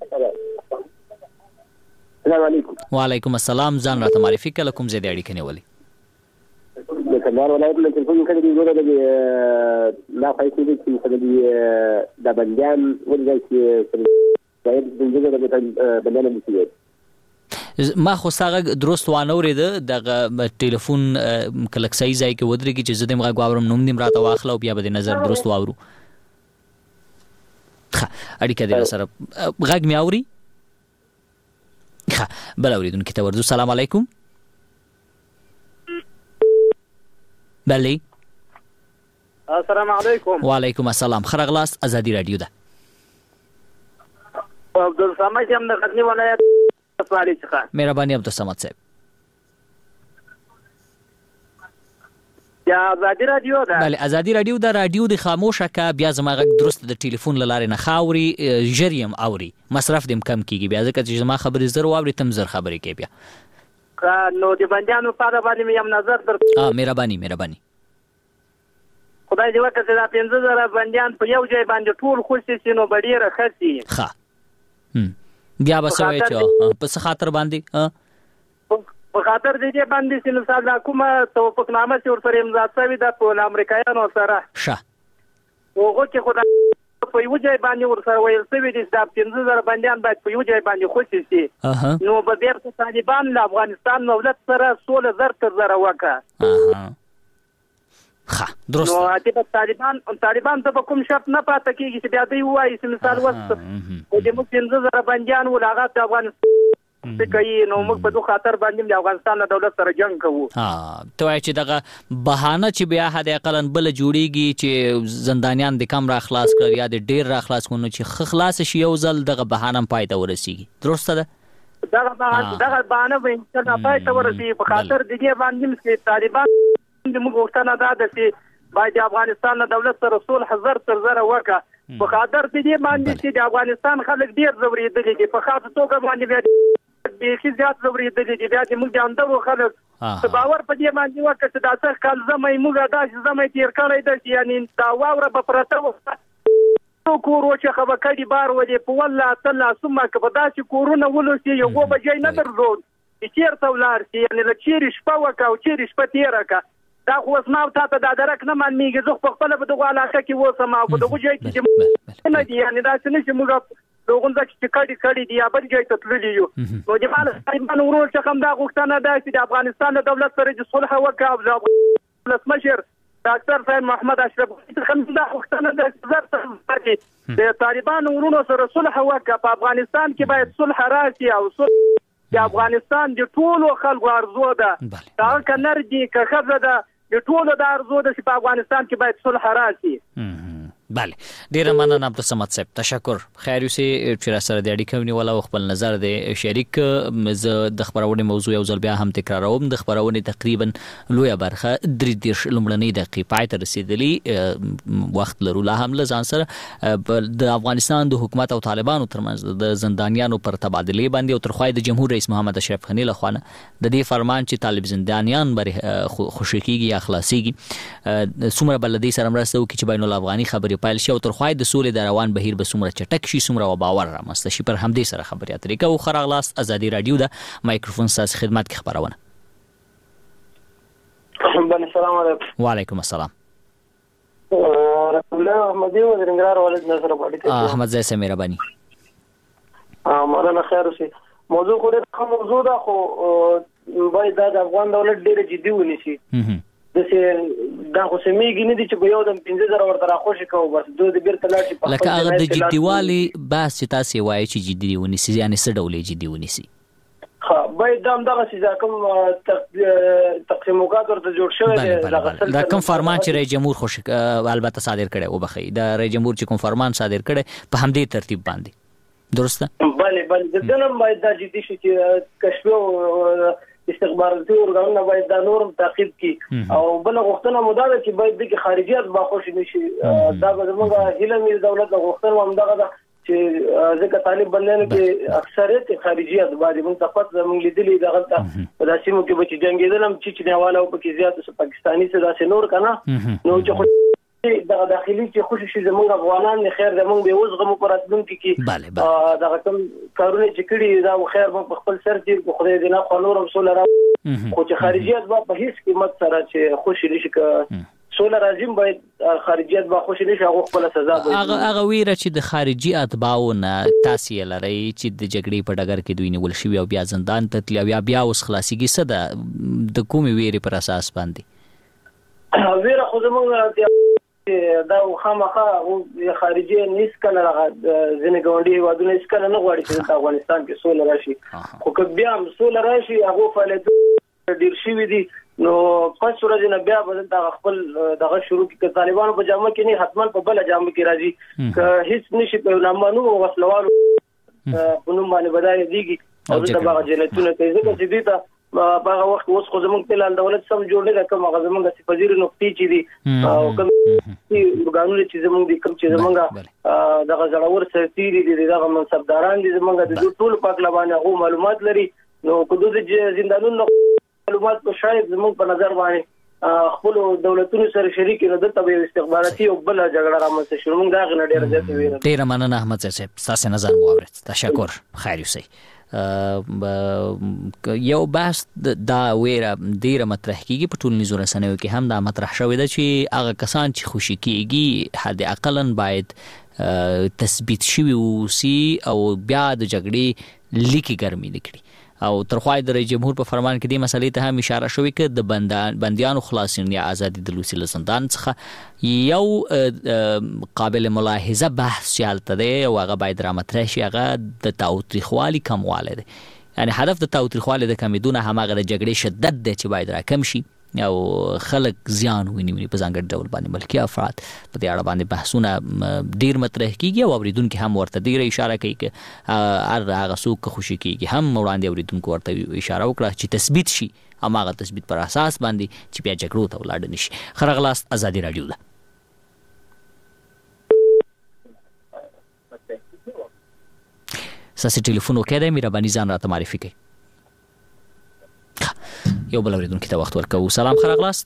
السلام علیکم. وعلیکم السلام. ځان راته معرفي کړه کوم ځای دی اړیکه نیولې؟ د کندهار ولایت له ټلیفون کړی دی ګوره د لا فایسي دي چې د بندیان ولې چې باید د دې د بندیان مسؤلیت ما خو ساغه درست وانه ورید د ټلیفون کلکسای ځای کې ودرېږي چې زه دې مغه غواړم نوم دې راته واخلو بیا به نظر درست واورو. ښه اړیکه دې سره غږ مې اوري. ښه بل اوریدونکو ته ورځو. سلام علیکم. بلی السلام علیکم. وعلیکم السلام. خرغلاس ازادي رادیو ده. عبدالصمد هم د غزنی ولایت سوالي څخه. مهرباني عبدالصمد صاحب. یا ازادي رادیو ده. بله ازادي رادیو ده. رادیو د خاموشه کا بیا زما غږ درست د ټلیفون لاره نه خاوري جریم اوري مصرف دیم کم کیږي بیا ځکه چې زما خبرې زر واوري تم زر خبرې کوي بیا نو د بندیانو په اړه باندې مې هم نظر در اه مهرباني مهرباني خدای دې وکړي چې دا پنځه زره بندیان په یو ځای باندې ټول خوشي سي نو ډیره خسي. ښه بیا به سوي چې په څه خاطر باندې په خاطر دې باندې چې نو ساده کومه توافق نامه چې ورسره امضا شوی ده په امریکایانو سره. ښه وګورئ چې خدای په یو ځای باندې ورسره ویل شوی دي چې پنځه زره بندیان باید په یو ځای باندې خوشي سي نو به بیرته طالبان له افغانستان دولت سره سوله زر تر زره وکړه. ښه درست نو چې طالبان طالبان ته کوم شرط نه پاتې کیږي چې بیا دوی وایي چې مثال وست او د موږ پنځه زره بندیان ولاغه د افغانستان څه کوي نو موږ په دوه خاطر باندې د افغانستان د دولت سره جنگ کوو. ها ته وایي چې دغه بهانه چې بیا هدا اقلا بل جوړیږي چې زندانیان د کم را خلاص کړ یا د ډیر را خلاص کړي چې خلاص شي یو ځل دغه بهانه پای ته ورسیږي. درسته ده دغه بهانه دغه بهانه به انشاءالله پای ته ورسیږي په خاطر د دې باندې چې طالبان د موږ وختونه دا ده چې باید د افغانستان د دولت سره صلح زر تر زره وکړه په خاطر د دې باندې چې د افغانستان خلک ډیر زورېدلي دي په خاصه توګه باندې بیخي زیات زورېدلي دي بیا چې موږ د اندرو خلک څه باور په دې باندې وکړه چې دا څه کال زمې موږ داسې زمې تیر کړی ده چې یعنې دا واوره به پرته وه کور چې خبکړي بار ودې په والله تله څومره که به داسې کورونه ولوسي یو اووه بجې نه درلود چې چېرته ولاړ شي یعنې له چیرې شپه وکړه او چیرې شپه تېره کړه دا خو اوس ما او تا ته دا درک نه معلومېږي زه خو پخپله په دغو علاقه کې اوسم او په دغو ځای کې چې نه دي یعنې داسې نه چې موږ د هغو ځای چې کړي کړي دي یا بل ځای ته تللي یو نو د ما له طالبانو ورور څخه هم دا غوښتنه ده چې د افغانستان د دولت سره چې صلح وکړه او د ولسمشر ډاکټر صاحب محمد اشرف څخه هم دا غوښتنه ده چې زر ته د طالبانو ورونو سره صلح وکړه په افغانستان کې باید صلح راشي او صلح د افغانستان د ټولو خلکو ارزو ده هغه که نر دي که ښځه ده د ټولو د ارزو ده چې په افغانستان کې باید صلح راشي. بله ډیره مننه عبدالصمد صاحب تشکر. خیر اوسې چې را سره د اړیکه ونیوله او خپل نظر د شریک زه د خبرونې موضوع یو ځل بیا هم تکراروم. د خبرونې تقریبا لویه برخه درې دېرش لومړنۍ دقیقې پای ته رسېدلي وخت لرو لا هم له ځان سره د افغانستان د حکومت او طالبانو ترمنځ د زندانیانو پر تبادلې باندې او تر خوا د جمهور رئیس محمد اشرف غني لخوا نه د دې فرمان چې طالب زندانیان بر خوشي کیږي یا خلاصيږي څومره بلدي سره مرسته وکړي چې بین الافغاني خبرې پایل شي او تر خوای د سولې د روان بهیر به څومره چټک شي څومره و باور رامنځته شي پر همدې سره خبرې اترې کوو. خراغلاست ازادي رادیو ده مایکروفون ستاسو خدمت کې خبرونه. السلام علیکم. وعلیکم السلام. رسول الله احمدی و درنګرار والد نظر باندې احمد زای سه مهرباني. اه مولانا خیر اوسې موضوع خو ډېر موضوع ده خو باید د افغان دولت ډېر جدي ونیسي. دسه دا خو سمېږي نه دي چې په یو دم پنځه زره ورته راخوشي کوو بس دوی د بیرته لاړ شي په لکه هغه د جديوالي بس چې تاسو وایي چې جدي ونیسي یعنی څه ډول جدي ونیسي. ها باید دام دغه چې کوم تقسیمات ورته جوړ شوی دی دا کوم فرمان چې رئیس جمهور خوش البته صادر کړي او بخي دا رئیس جمهور چې کوم فرمان صادر کړي په همدې ترتیب باندې درسته. بله بله د دنم باید دا جدي شي چې کشف او استخباراتي ورغلونه باید دا نورم تعقیب کی او بل غوښتنه مو دا چې باید د خارجيات با خوش نشي دا به موږ هیله مې دولت غوښتنه هم دغه چې ځکه طالب بندیانو کې اکثریت خارجي اتباع دي. موږ تاسو زموږ لیدلې دغه په داسې مو کې بچی جنگیدل هم چې چینواله او پکې زیات پاکستاني څخه داسې نور کنه نو چې دغه داخلي چې خوشي شي زموږ افغانان نه خیر زموږ به اوس غو پراتون کې دغه کوم کارونه چې کړي دا خیر په خپل سر کې خدای دې نه خلور او سولر خو چې خارجيات به په هیڅ قیمت سره چې خوشي نشي ک سولر راځم باید خارجيات به خوشي نشي هغه خپل سزا به هغه هغه ویره چې د خارجي اتباعو نه تاسو لري چې د جګړې په ډګر کې دوی نیول شوی او بیا زندان ته تللی بیا بیا اوس خلاصيږي څه ده د کومې ویرې پر اساس باندې ویره خو زموږ دا خامخا خارجي نس کله ځنې ګاونډي وادونه نس کله نه غواړي چې افغانستان کې سوله راشي خو که بیا هم سوله راشي هغه فعالیت ډیر شوي دي نو پس ورځ نه بیا به دا خپل دغه شروع کې طالبانو په جامه کې نه حتمان په بل جامه کې راځي که هیڅ نشي په نامانو وسلوالو په نوم باندې بدای دیږي او دا به جنتونه کوي ځکه چې دې ته هغه وخت اوس خو زموږ په دولت سم جوړ نه کوم هغه زموږ د وزیر نقطې چې دي او کوم چې قانون چې زموږ د کوم چې زموږ دغه زړور سرتيري دي دغه منصبداران دي زموږ د ټول پاک لبانه هغه معلومات لري نو کوم د زندانونو معلومات په شاید زموږ په نظر باندې خپل دولتونو سره شریک نه د تبع استخباراتي او بل جګړه رامنځته شروع موږ دا غن ډیر زیات ویل ډیر مننه احمد صاحب تاسو نظر مو اورید تشکر خیر اوسئ یو بحث دا ویره ډیره مطرح کیږي په ټولنیزو رسنیو کې هم دا مطرح شوی دی چې هغه کسان چې خوشي کیږي حد اقلا باید تثبیت شوی وسی او بیا د جګړې لیکي ګرمي نکړي او ترخوای د رئیس جمهور په فرمان کې د مسلې ته هم اشاره شوې چې د بندان بنديانو خلاصون یا ازادي د لوسی زندان څخه یو قابل ملاحظه بحث چالت دی او هغه باید را مطرح شي هغه د تاوتریخوالي کمواله دی یعنی هدف د تاوتریخوالي د کمیدونه همغه د جګړې شدت دی چې باید را کم شي او خلک زیان ویني په ځانګړي ډول باندې ملکی افراد په دې اړه باندې بحثونه ډیر مطرح کیږي او اوریدونکو هم ورته ډیر اشاره کوي چې هر هغه څوک خوشي کیږي هم وړاندې اوریدونکو ورته اشاره وکړه چې تثبیت شي هماغه تثبیت پر اساس باندې چې بیا جګړو ته ولاړ نشي. خرغلاست ازادي رادیو ده. ساسي ټلیفون وکړه د مهرباني ځان راته معرفي کړئ. یو بل اوریدونکو ته وخت ورکوو. سلام خرغلاست.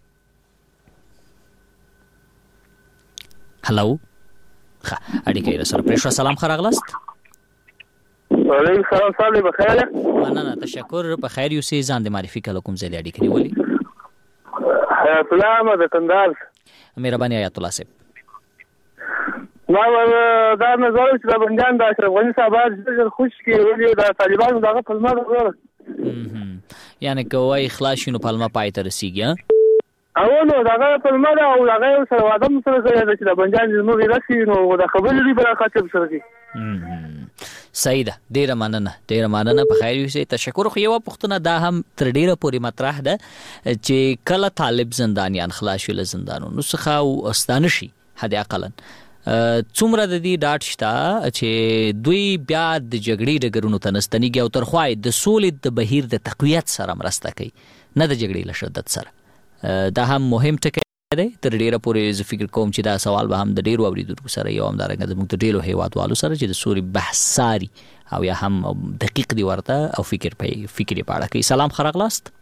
هلو ښه اړیکه یې سره پرېښوه. سلام خرغلاست. وعلیکم السلام. صاحب بخیر. مننه تشکر. په خیر یو سي ځان د معرفي کله کوم ځای اړیکه نیولې؟ حیات الله ما د کندهار. مهرباني حیات الله صاحب. ما دا نظر چې د بندیان د اشرف غني صاحب ډېر خوش کې ولې د طالبانو دغه پلمه وروره یعنی کوي خلاص شنو پلمه پای ته رسیږي او نو دغه پلمه دا او دغه سره واده سره کوي چې د بندیان زموږ راسي نو د خبرې دی برکات سره دي. صحیح ده. ډیره مننه ډیره مننه. په خیر یوسي تشکر. خو یو پښتنه دا هم تر ډیره پورې مطرح ده چې کله طالب زندانیان خلاص شول زندانونو څخه او استانه شي حد اقلا څومره د دې ډاټ شته چې دوی بیا د جګړې ډګرونو ته نستنیږي او ترخوای د سولې د بهیر د تقویت سره مرسته کوي نه د جګړې له شدت سره. دا هم مهم ټکی دی. تر ډیره پورې زه فکر کوم چې دا سوال به هم د ډیرو اوریدونکو سره یو هم دارنګه زموږ د ډیرو هیوادوالو سره چې د سولې بحث ساري او یا هم دقیق دی ورته او فکر په فکر په اړه کوي. سلام خرغلاست.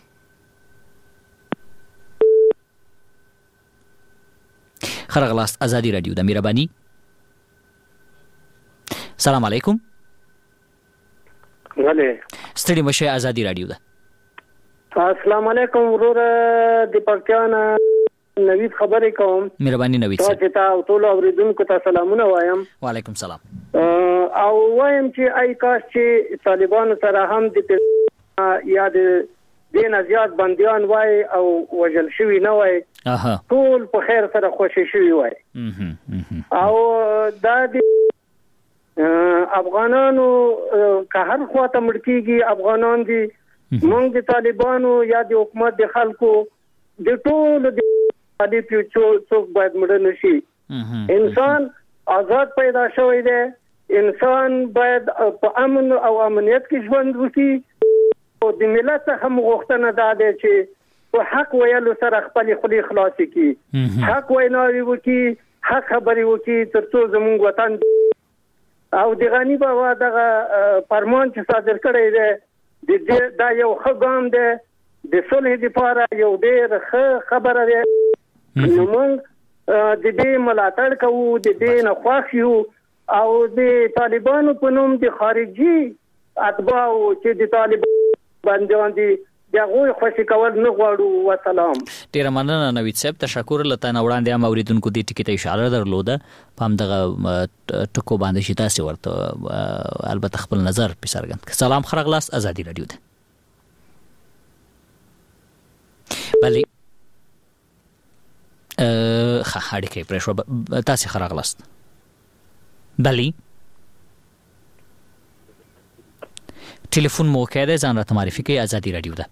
خرغلاست ازادي رادیو د مهرباني. سلام علیکم. وعلی ستړي مشه ازادي رادیو ده. السلام علیکم ورور د پکتیان نوید خبرې کوم. مهرباني نوید صاحب. تاسو ته ټول اوریدونکو ته سلامونه وایم. وعلیکم سلام. او وایم چې آی کاش چې طالبانو سره هم د یا د دین زیات بنديان وای او وجل شوی نه وای ټول په خیر سره خوشی شوی وای او دا د افغانانو که هر خواته مړکیږي افغانان دي موږ د طالبانو یا د حکومت د خلکو د ټول د طالب یو څوک باید مړ نشي. انسان آزاد پیدا شوی دی. انسان باید په امن او امنیت کې ژوند وکړي او د ملت هم غوښتنه ده چې په حق ویلو سره خپل خلی خلاص کړي. حق ویناوي وکړي حق خبري وکړي ترڅو زموږ وطن او د غنی بابا دغه فرمان چې صادر کړی دی د دې دا یو ښه ګام دی د صلح لپاره یو ډېر ښه خبره ده. نو موږ د دې ملاتړ کوو، د دې نه خوښ یو او د طالبانو په نوم د خارجي اتباعو چې د طالبان بندیان دي دغه خوشي کول نه غواړو. وسلام. ډیر مننه نوید صاحب، تشکر لته نه وړاندې هم اوریدونکو دې ټکی ته اشاره درلوده په هم دغه ټکو باندې چې تاسو ورته البته خپل نظر په څرګند کړ. سلام خرغلاس ازادي رادیو ده. بله ښه اړیکه پرې شوه، تاسې ښه راغلاست. بله ټلیفون مو وکړی دی، ځان راته معرفي کوي. ازادي رادیو ده.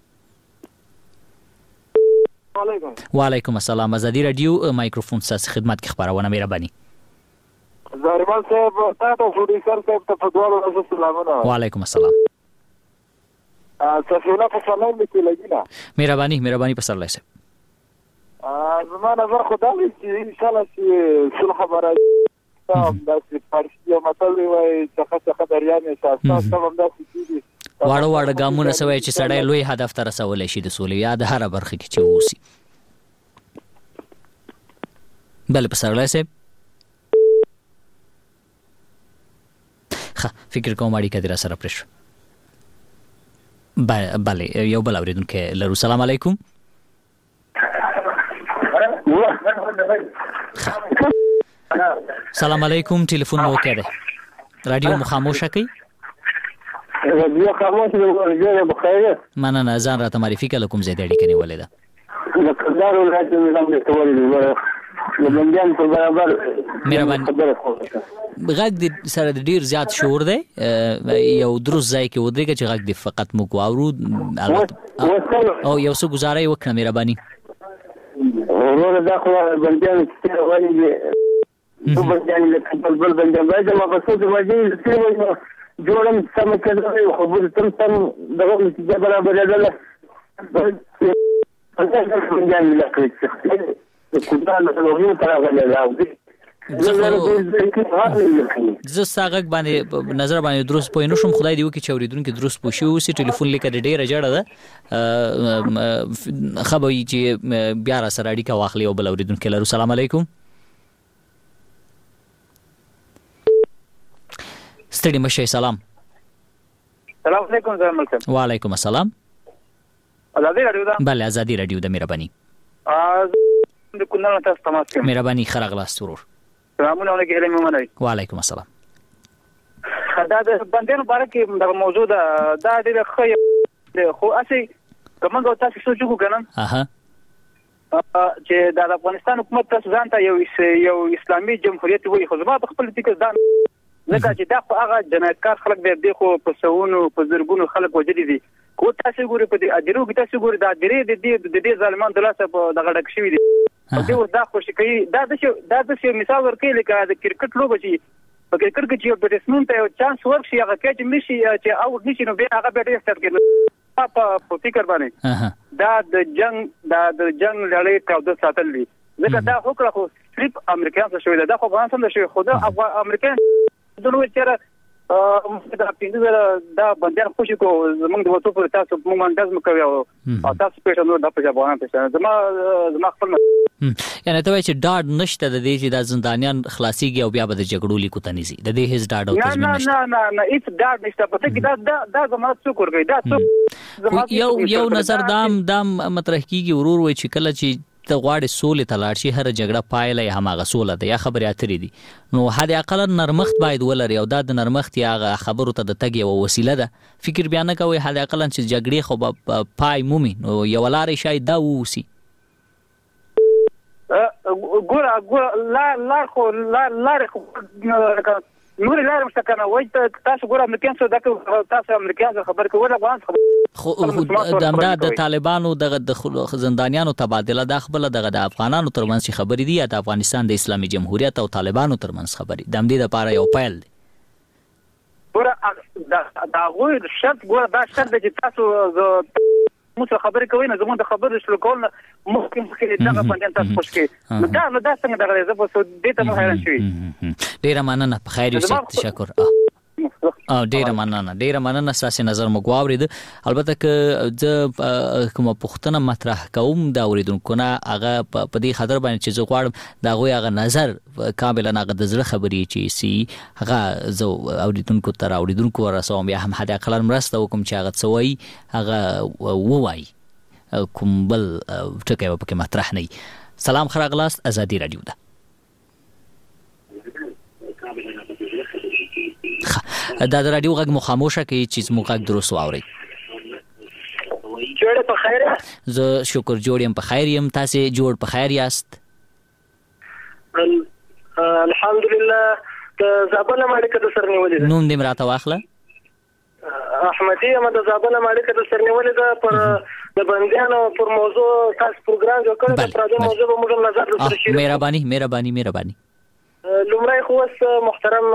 وعلیکم السلام. ازادي رادیو مایکروفون ستاسو خدمت کې خبرونه مهرباني. زاربال صاحب تاسو پروډوسر صاحب ته په دوه ورځې سلامونه. وعلیکم السلام. سفینا په سلام کې لګینا. مهرباني مهرباني په سر لایسه. زما نظر خدای چې ان شاء الله چې صلح خبره تام داسې پارسي او مطلب وي څخه څخه دریانه اساس تاسو هم داسې دي. واړه واړه ګامونه سوي چې سړی لوی هدف ته رسولای شي د سولې یا د هر برخه کې چې وسی. بل په سر لایسه. ښه فکر کوم اړیکه دې را سره پرېښ. بله یو بل اوریدونکی لرو. سلام علیکم. سلام علیکم. ټلیفون مو وکړه، رادیو مو خاموشه کړئ. رادیو خاموشه ده. بخیر. مننه. ځان راته معرفي کړه، کوم ځای د اړیکې نیولې ده؟ د کندهار ولایت نظام د تولید د بندیان په برابر مهرباني. غږ د سره د ډیر زیات شور دی، یو درست ځای کې ودرېږه چې غږ د فقط موږ واورو او یو څه ګزاره یې وکړه مهرباني. ورور دا خو بندیان چې غواړي دي نو بندیان له خپل بل بندیان باید مقصود واجب چې جوړم سم کړو خو به تم تم دغه نتیجه برابر ده. بندیان له خپل کډان له یو طرف غلې زه ساغک باندې نظر باندې درست پوه نه شم. خدای دې وکړي چې اوریدونکو درست پوه شي. اوس ټلیفون لیکه ډیره جوړه ده، خبري چې بیا را سره اړیکه واخلي او بل اوریدونکو لرو. سلام علیکم. ستړي مشه. سلام. سلام علیکم. زه ملک. وعلیکم السلام. ازادي رادیو ده. بله ازادي رادیو ده. مهرباني. ا د کونډه تاسو تماس کوم. مهرباني خرغلاس ورور. سلامونه علیکم. مننه. وعلیکم السلام. دا د بندیانو باره کې د موضوع دا دا ډېر ښه خو اسی کومه تاسو سوچو کنه اها چې د افغانستان حکومت تاسو ځان ته یو یو اسلامي جمهوریت وایي، خو زما په خپل فکر ځان لکه چې دا خو هغه جنایتکار خلک دی خو په سونو په زرګونو خلک وجدي دي. کو تاسو ګوري په دې اجرو کې تاسو ګوري دا درې د دې د دې ظالمان د لاسه په دغه ډک شوی دي. او دا دا خوشی کوي. دا د دا د مثال ورکړي لکه د کرکټ لوبه چې په کرکټ کې چې بیټسمن ته یو چانس ورکړي هغه کې مشي چې اوټ نشي نو بیا هغه بیټ ستارت کوي. په فکر باندې دا د جنگ دا د جنگ لړۍ تاوده ساتل دي. ځکه دا وکړه خو صرف امریکایان څه شوی دا خو افغانستان څه شوی خو دا امریکایان دغه چیرې ا دا پیندل دا بندیان خوشي کو زمونږ د وټو پر تاسو موږ منداز مکوي او تاسو په شنو د په ځوانان په زما زما خپل یعنی ته چې ډاډ نشته د دې چې د زندانیان خلاصيږي او بیا به د جګړو لیکو تنيزي د دې هیڅ ډاډ او تضمین نشته. نه نه نه هیڅ ډاډ نشته. په کې دا دا دا زما څوک ورګي دا څوک یو یو نظر دام دام مطرح کیږي ورور وای چې کله چې ته غواړې سولې ته لاړ شي هر جګړه پایله یې هماغه سوله ده یا خبرې اترې دي. نو حد اقل نرمښت باید ولري او دا د نرمښت یا هغه خبرو ته د تګ یوه وسیله ده. فکر بیا نه کوئ حد اقل چې جګړې خو به پای مومي نو یوه لارې شاید دا ووسي. ګوره ګوره لار خو لارې خو نور لار مشته کنه وای تاسو ګوره امریکایان څه دغه تاسو امریکایان خبر کوي ولا افغان خو د امداد د طالبانو دغه د زندانیانو تبادله د خپل دغه د افغانانو ترمنځ خبرې دي یا د افغانستان د اسلامي جمهوریت او طالبانو ترمنځ خبرې د امداد لپاره یو پیل دی. ګوره دا دا غوړ شرط ګوره دا شرط چې تاسو موږ خبرې کوي نه زموږ د خبرې شروع کول ممکن کې دغه بندیان تاسو خوش کې نو دا نو دا څنګه دغه زه په دې ته مو حیران شوی. ډیره مننه په خیر اوسئ. تشکر. او ډیره مننه ډیره مننه ساسي نظر مو غواړید. البته که زه کومه پوښتنه مطرح کوم دا اوریدونکو نه هغه په دې خاطر باندې چې زه غواړم دا غوي هغه نظر کامل نه غد زړه خبرې چې سي هغه زه اوریدونکو تر اوریدونکو ورسوم یا هم حدا خلل مرسته وکم چې هغه څوي هغه ووای کوم بل ټکی په کې مطرح نه. سلام خراغلاست ازادي رادیو ده. دا د رادیو غږ مو خاموشه کې چې زموږ غږ درست واوري. جوړ په خیر. زه شکر جوړ یم په خیر یم. تاسو جوړ په خیر یاست؟ الحمدلله. د زابل مالک د سرنیولې ده. نوم دې مراته واخله. احمدی یم د زابل مالک د سرنیولې ده پر د بندیانو پر موضوع تاسو پروګرام جوړ کړی. پر دې موضوع به موږ نظر سره شریک. مهرباني مهرباني مهرباني. لومړی خو محترم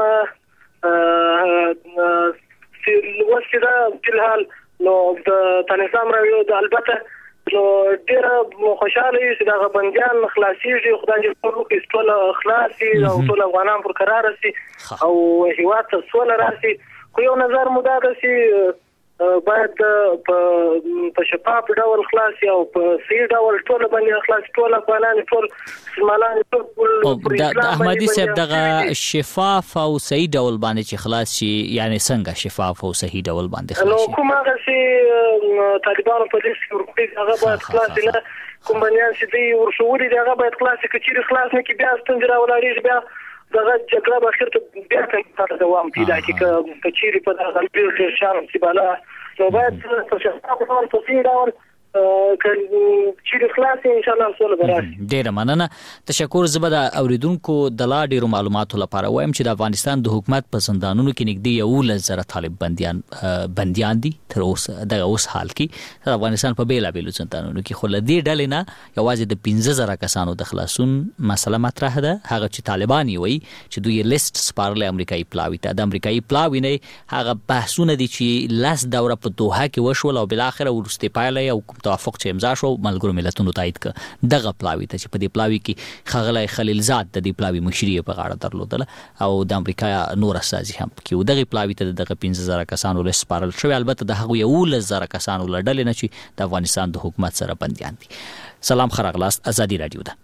في الوقت ده في الحال نو د تنظیم راوي د البته نو ډیره خوشاله یې چې دا بنديان خلاصيږي خدای دې ټول کې ټول خلاصي او ټول افغانان پر قرار سي او هیواد ته سول راسي. خو یو نظر مو دا ده چې باید په شفاف ډول خلاصي او په صحیح ډول ټول باندې خلاص ټول افغانان ټول مسلمانان ټول د احمدي صاحب دغه شفاف او صحیح ډول باندې چې خلاص شي یعنی څنګه شفاف او صحیح ډول باندې خلاص شي؟ نو کوم هغه چې طالبانو په دې کې ورکړي هغه باید خلاص نه کوم باندې چې دی ورشوري هغه باید خلاص کړي. خلاص نه کې بیا ستنجرا ولاړي بیا دغه جګړه به اخر ته بیا ته دوام پیدا کړي. کچيري په دغه ډیر شان چې بالا نو باید په شفاف ډول په صحیح ډول چې خلاص ان شاء الله سول براشي. ډیره مننه. تشکر. زبر اوریدونکو د لا ډیرو معلوماتو لپاره وایم چې د افغانستان د حکومت په زندانونو کې نږدې یو لزر طالب بنديان بنديان دي تر اوسه د اوس حال کې د افغانستان په بیلا بیلو زندانونو کې. خو لدې ډلې نه یوازې د پنځه زره کسانو د خلاصون مسله مطرح ده. هغه چې طالبان وي چې دوی لیست سپارل امریکایي پلاوی ته. د امریکایي پلاوی نه هغه بحثونه دي چې لاس دوره په دوحه کې وشول او بل اخر ورسته پایله او توافق چې امضا شو ملګرو ملتونو تایید ک دغه پلاوی ته چې په دې پلاوی کې خغلای خلیلزاد د دې پلاوی مشري په غاړه درلودل او د امریکا نور اساسي هم کې دغه پلاوی ته دغه پنځه زره کسانو له سپارل شو. البته د هغه یو لزر کسانو لړل نه چې د افغانستان د حکومت سره بنديان دي. سلام خراغلاست ازادي رادیو ده.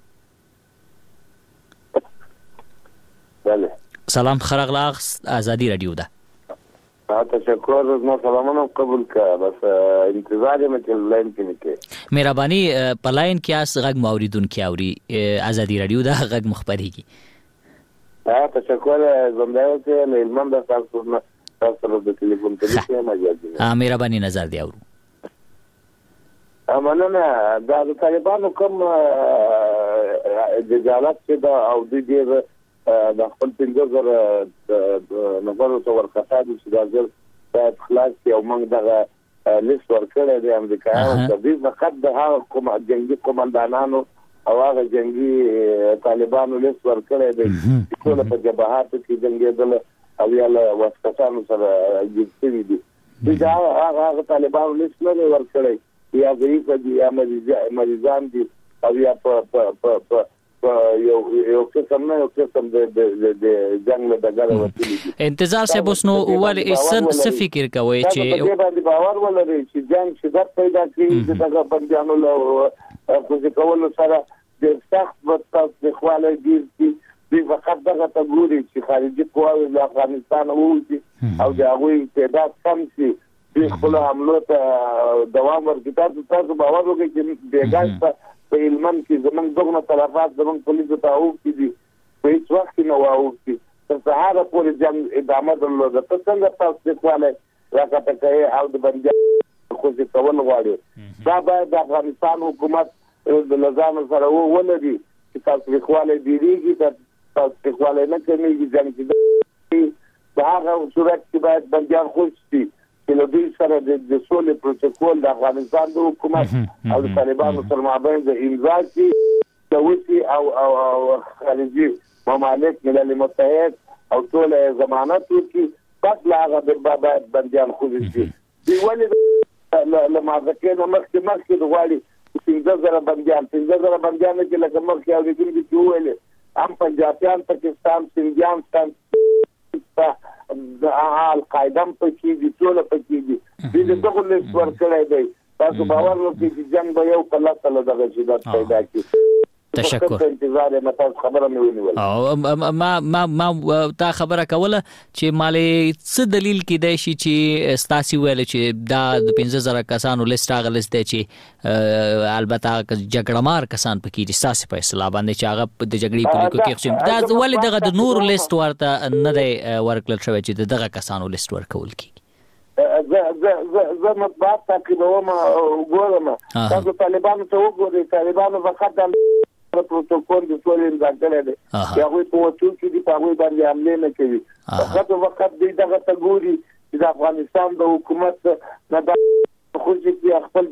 بله سلام خراغلاست ازادي رادیو ده. تشکر. زما سلامونه قبول کا بس انتظار یم چې لاین کې نکې. مهرباني په لاین کې اس غږ موریدونکو اوري ازادي رادیو ده غږ مخبريږي. ها تشکر. زموږ ته مېلمن د تاسو نه تاسو د ټلیفون ته ماجازي. ها مهرباني نظر دی اورو. امانه دا د طالبانو کوم د جالات چې دا او د دې د خپل پنځه زره نفرو څو ورکړه چې دا ځل په خلاص کې او موږ دغه لیست ورکړی دی امریکا او د دې فقط د هغه کوم جنگي قومندانانو او هغه جنگي طالبانو لیست ورکړی دی چې ټول په جبهاتو کې جنگېدل او یا له واسطانو سره جوړ دي. دا هغه طالبانو لیست نه ورکړی یا ضعیف دي یا مریضان دي او یا په په په یو یو قسم نه یو قسم د د جنگ له دغه وسیلې دي. انتظار سه بوس نو ول اسن څه فکر کوي چې په باندې باور ولري چې جنگ شدت پیدا کړي چې دغه بنديانو له کوزي کول سره د سخت وخت د خواله دي چې فقط دغه ته ګوري چې خارجي قواوې د افغانستان ووځي او د هغوی تعداد کم شي د خپل حملو ته دوام ورکړي. تاسو باور وکړئ چې بیګا په علمن کې زمونږ دغه طرفات زمونږ پولیسو ته او کې دي په هیڅ وخت نه واو چې تر سهار پورې جنگ ادامه درلوده. ته څنګه تاسو کولای راکته کوي او د بندي خو څه کول غواړي؟ دا باید د افغانستان حکومت د لزان سره ولري چې تاسو کولای دیږي تاسو کولای نه کوي جنگ چې دا هغه صورت کې باید بنديان خوش شي چې له دوی سره د سولې پروتوکول د افغانستان د حکومت او د طالبانو سره مابین د امضا کې د وسی او او خارجي ممالک ملل متحد او ټول ضمانت ورکړي بس لا هغه د بابا بنديان خو دي دی ولې له مازکه نه مخکې مخکې د غواړي پنځه زره بندیان پنځه زره بندیان کې لکه مخکې اورېدونکي چې وویلې هم پنجابیان پاکستان سندیان القاعده هم پکې دي ټول پکې دي دې دغه لیست ورکړی دی تاسو باور وکړئ چې جنګ به یو کله کله دغه شدت پیدا کړي. تشکر. انتظار مې خبره مې ونیول او ما ما ما تا خبره کوله چې مالې څه دلیل کې دی شي چې ستاسي ویل چې دا د پنځه زره کسانو لیست راغلس دی چې البته جګړه مار کسان پکې دي ستاسي په اصطلاح باندې چې هغه د جګړې په لیکو کې قسم دا ولې دغه د نور لیست ورته نه دی ورکړل شوی چې دغه کسانو لیست ورکول کیږي. زه زه زه مطبوعات تعقیبوم وګورم تاسو طالبانو ته وګورئ طالبانو فقط د پروتوکول د ټول امضا کړی دی چې هغوی په وڅو کې دي په هغوی باندې حملې نه کوي فقط وقت دوی دغه ته ګوري چې د افغانستان د حکومت نه دا خوشي کې خپل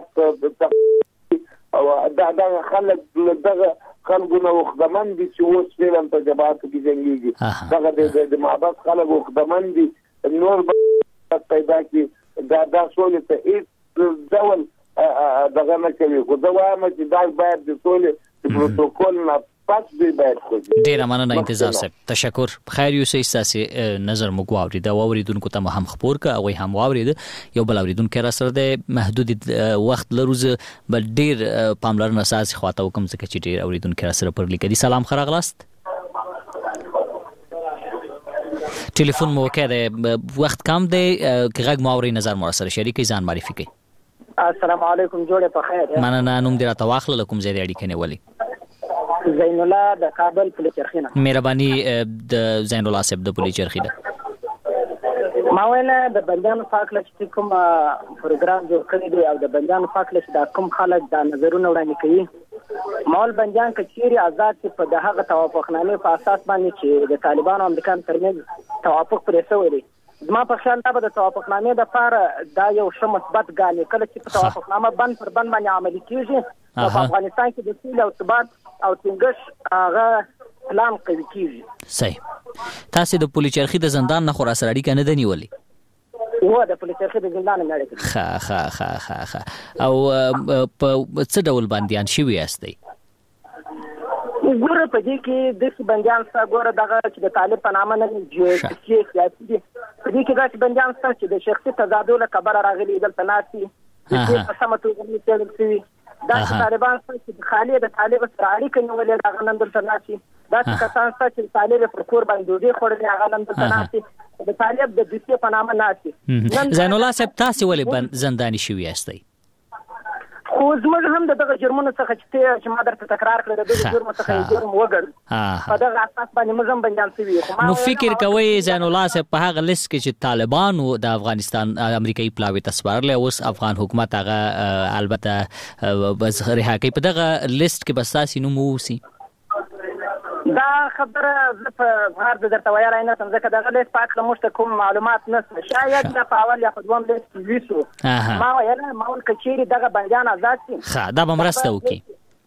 جبهات او دا خلک دغه خلکو نه وخدمن دي چې اوس فعلا په جبهاتو کې جنګېږي دغه د محبس خلک وخدمن دي نور پیدا کړي دا دا سولې ته هېڅ ډول دغه نه کوي خو زه وایم چې دا باید د سولې پروتوکول نه پس دی باید خوږي. ډیره مننه انتظار صاحب تشکر. خیر یو سې تاسو نظر مو غواړي دا اوریدونکو ته هم خبر کا او هم واورید یو بل اوریدونکو را سره د محدود وخت لروزه بل ډیر پاملرنه اساس خواته حکم څخه چې ډیر اوریدونکو را سره پر لیکدي سلام خراغلاست ټلیفون مو کړه وخت کم دی غږ مو اوري نظر مو سره شریکي ځان معرفي کړئ. السلام علیکم جوړه په خیر. مننه نوم دې راته واخله لکم زیات اړیکې نه ولي. زین الله د کابل پولیس چرخینه. مهرباني د زین الله صاحب د پولیس چرخینه. ما ویل د بندیانو فاکله چې کوم پروګرام جوړ کړی دی او د بندیانو فاکله چې د کوم خلک د نظرونو وړاندې کوي مول بندیان کچيري آزاد چې په دغه توافقنامې په اساس باندې چې د طالبانو امریکایانو ترمنځ توافق پرې شوی دی زما په خیال دا به د توافقنامې د لپاره دا یو ښه مثبت ګام کله چې په توافقنامه بند پر بند باندې عملي کیږي په افغانستان کې د سولې او ثبات او ټینګښت هغه پلان قوي کیږي. صحیح. تاسو د پولیس چرخي د زندان نه خورا سره اړیکه نه دی نیولې؟ و د پولیس چرخي د زندان نه اړیکه. ها ها ها ها ها او په څه ډول باندې شوی یاستئ؟ ګوره په دې کې د بندیان سره ګوره دغه چې د طالب په نامه نه جوړ شي سیاسي دي په دې کې دا بندیان سره چې د شخصي تضادو له کبره راغلي دلته ناسي چې په سمه توګه نه تل شي دا طالبان سره چې خالي د طالب سره اړیکه نیولې دا غنن دلته ناسي دا کسان سره چې طالب پر کور باندې دوی خوري هغه نن دلته ناسي د طالب د دسیه په نامه ناسي. زین الله صاحب تاسو ولې زنداني شوی یاستئ؟ خو زموږ هم دغه جرمونو څخه چې چې ما درته تکرار کړل دغه جرم څخه جرم وګړ په دغه اساس باندې موږ هم بندیان شوي. نو فکر کوئ زین الله صاحب په هغه لیست کې چې طالبانو د افغانستان امریکایي پلاوي تسوارل اوس افغان حکومت هغه البته بس رها کوي په دغه لیست کې بس تاسو نوم ووسی دا خبره زه په غار د درته ویلای نه سم ځکه دغه لیست پاک له موږ ته کوم معلومات نشته شاید نه په اول یا په دوم لیست ویسو ما ویل ما ول کچيري دغه بندیان آزاد شي ښه دا به مرسته وکړي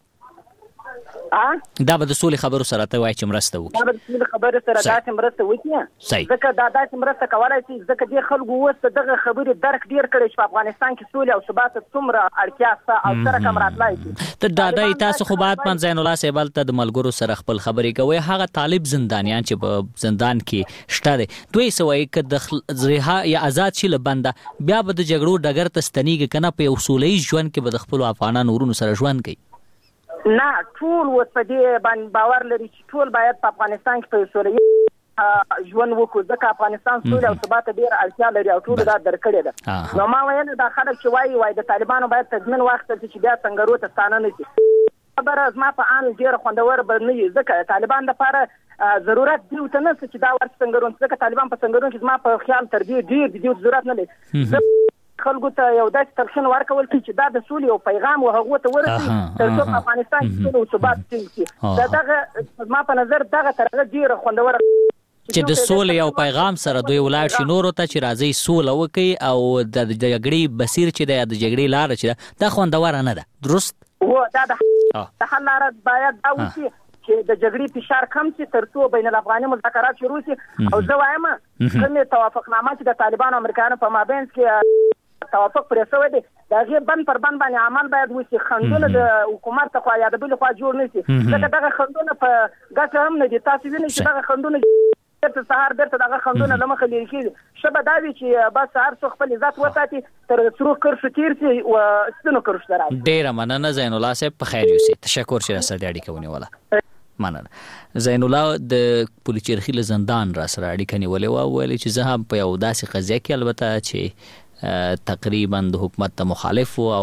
دا به د سولې خبرو سره ته وایي چې مرسته وکړي دا به د سولې خبرو سره داسې مرسته وکړي ځکه دا داسې مرسته کولی شي ځکه دې خلکو اوس دغه خبرې درک ډېر کړی چې په افغانستان کې سولې او ثبات ته څومره اړتیا شته او څه رقم راتلی شي. ته ډاډه تاسو خو بعد من زین الله صاحب هلته د ملګرو سره خپل خبرې کوئ هغه طالب زندانیان چې په زندان کې شته دی دوی څه وایي که د رها یا آزاد شي له بنده بیا به د جګړو ډګر ته ستنېږي که نه په یو سوله ییز ژوند کې به د خپلو افغانانو ورونو سره ژوند کوي؟ نه ټول اوس په دې باندې باور لري چې ټول باید په افغانستان کې په سولې ژوند وکړو ځکه افغانستان سولې او ثبات ډېره اړتیا لري او ټول دا درک کړې ده. نو ما ویل دا خلک چې وایي وایي د طالبانو باید تضمین واخیستل شي چې بیا سنګرو ته ستانه نه شي خبره زما په ان ډېره خوندور به نه وي ځکه طالبان دپاره ضرورت دې ورته نشته چې دا ورته سنګرون ځکه طالبان په سنګرون کې زما په خیال تر دې ډېر د دې ضرورت نه لري خلکو ته یو داسې تلقین ورکول چې دا د سولې او پیغام او هغه ته ورسي تر څو په افغانستان کې سولې او ثبات ټینګ شي. دا دغه ما په نظر دغه ترغه ډیره خوندوره چې د سولې او پیغام سره دوی ولاړ شي نورو ته چې راځي سوله وکړي او د جګړې بصیر چې د جګړې لاره چې دا خوندوره نه ده درست و دا د حل لاره باید دا وشي چې د جګړې فشار کم شي تر څو بین الافغاني مذاکرات شروع شي او زه وایم کومې توافقنامه چې د طالبانو امریکایانو په مابین کې توافق پرې شوی دی دا غي بند پر بند باندې عمل باید وشي خندونه د حکومت ته خو یا د بل خو جوړ نشي ځکه دغه خندونه په ګټه هم نه دي تاسو وینئ چې دغه خندونه تر سهار درته دغه خندونه لمخه لري کیږي شبه دا وی چې بس هر څو خپل ذات وساتي تر څو کرښ تیر سي او ستنو کرښ درای ډیر مننه زین الله صاحب په خیر یوسي تشکر چې را سره اړیکه ونیوله مننه زین الله د پولیس چرخی له زندان را سره اړیکه نیولې و او ویل چې زه هم په یو داسې قضیه کې البته چې تقریبا د حکومت ته مخالف او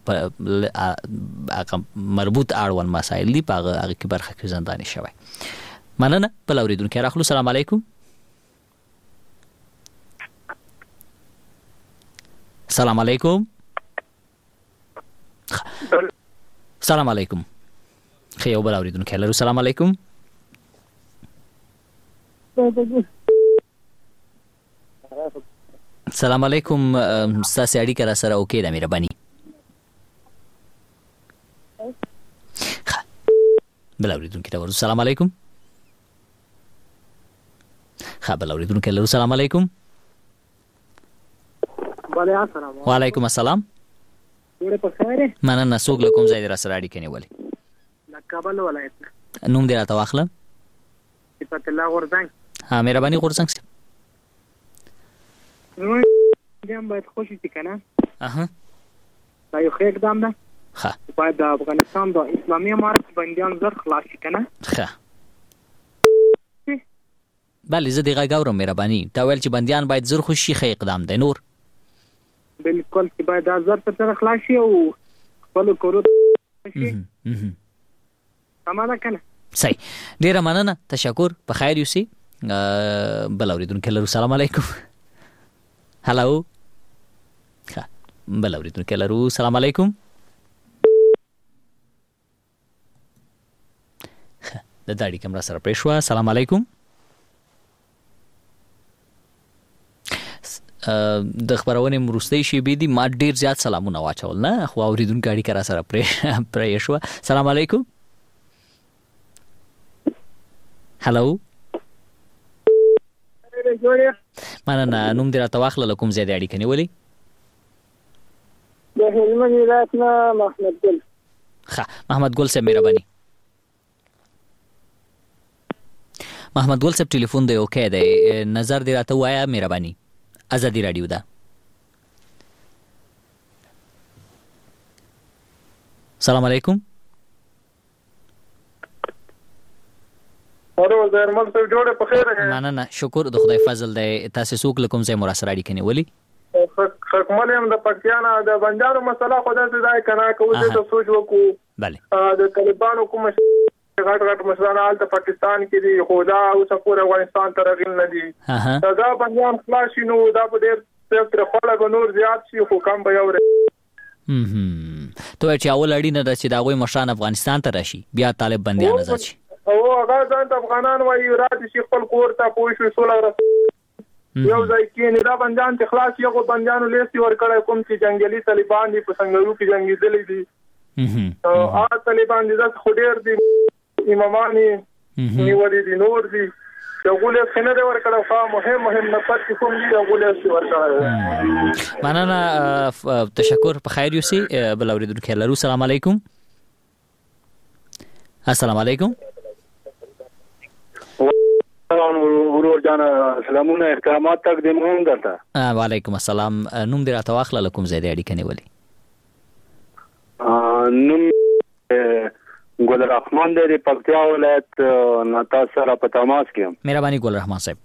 مربوط اړوند مسایل دي په هغه کې برخه کې زنداني شوی مننه بل اوریدونکو راخلو السلام علیکم السلام علیکم السلام علیکم خیو بل اوریدونکو لرو السلام علیکم السلام علیکم ستاسو اړیکه را سره اوکې ده مهرباني بل اوریدونکو ته ورسول السلام علیکم خبر اوریدونکو له السلام علیکم وعلیکم السلام ډېر په خیره مننه څوک له کوم ځای را سره اړیکه نیولې د کابل ولایت نوم دې راته واخله صفت الله غورځنګ ها مهرباني غورځنګ نو جام باید خوشی شي کنه اها دا یو ښه اقدام ده ښه باید د افغانستان د اسلامي امارت بندیان زر خلاص شي کنه ښه بله زه دغه غواړم مهرباني دا ویل چې بندیان باید زر خوشي ښه اقدام دی نور بالکل چې باید د زر تر خلاص شي او خپل کورو شي تمام کنه صحیح ډیر مننه تشکر په خیر یوسي بل اوریدونکو له السلام علیکم هالو بل اوریدونکو له السلام علیکم د داړي کمره سره پېښوا السلام علیکم د خبرونه مرستي شي بي دي ما ډیر زیات سلامونه واچول نه خو اوریدونکو اړیکه را سره پرې شو السلام علیکم هالو مننه نوم دې راته واخله کوم ځای د اړیکه نیولې د هلمند ولایت نه محمد ګل ښه محمد ګل صاحب مهرباني محمد ګل صاحب ټلیفون دی اوکې دی نظر دې راته وایا مهرباني آزادی رادیو ده السلام علیکم اورو زه مرمن څه جوړه په خیر نه نه شکر د خدای فضل دی تاسو څوک لکم ځای مراسره اړیکه نیولې خکمل هم د پکتیانا د بنجارو مسله خو داسې ځای کنه کوو چې سوچ وکړو bale د طالبانو کوم غټ غټ مسله حالت پاکستان کې دی خو دا اوس پورې افغانستان ته راغلی نه دي دا بنجام خلاص نو دا په ډېر تر خپل به نور زیات شي خو کم به یو هم ته چې اول اړینه ده چې دا غوي مشران افغانستان ته راشي بیا طالب بنديان ازاد شي او هغه ځان ته افغانان وایي راځي چې خپل کور ته پوه شي سوله یو ځای کې نه دا بنديان ته خلاص یو بنديانو لیستي ورکړای کوم چې جنگلي طالبان دي په څنګهو کې جنگیدلې دي او هغه طالبان دي چې خډیر دي امامانی نیولې دي نور دي یوګولې څنګه دا ورکړای خو مهم مهم نه پات کوم دي یوګولې څه ورکړای مننه تشکر په خیر یوسي بل اوریدونکو لرو السلام علیکم السلام علیکم سلام ورور جان سلامونه احترامات تقدیم هم درته وعلیکم السلام نوم دې راته واخله لکم زیاده اړیکه نیولې نوم ګل رحمان دې پکتیا ولایت نتا سره په تماس کې مهرباني ګل رحمان صاحب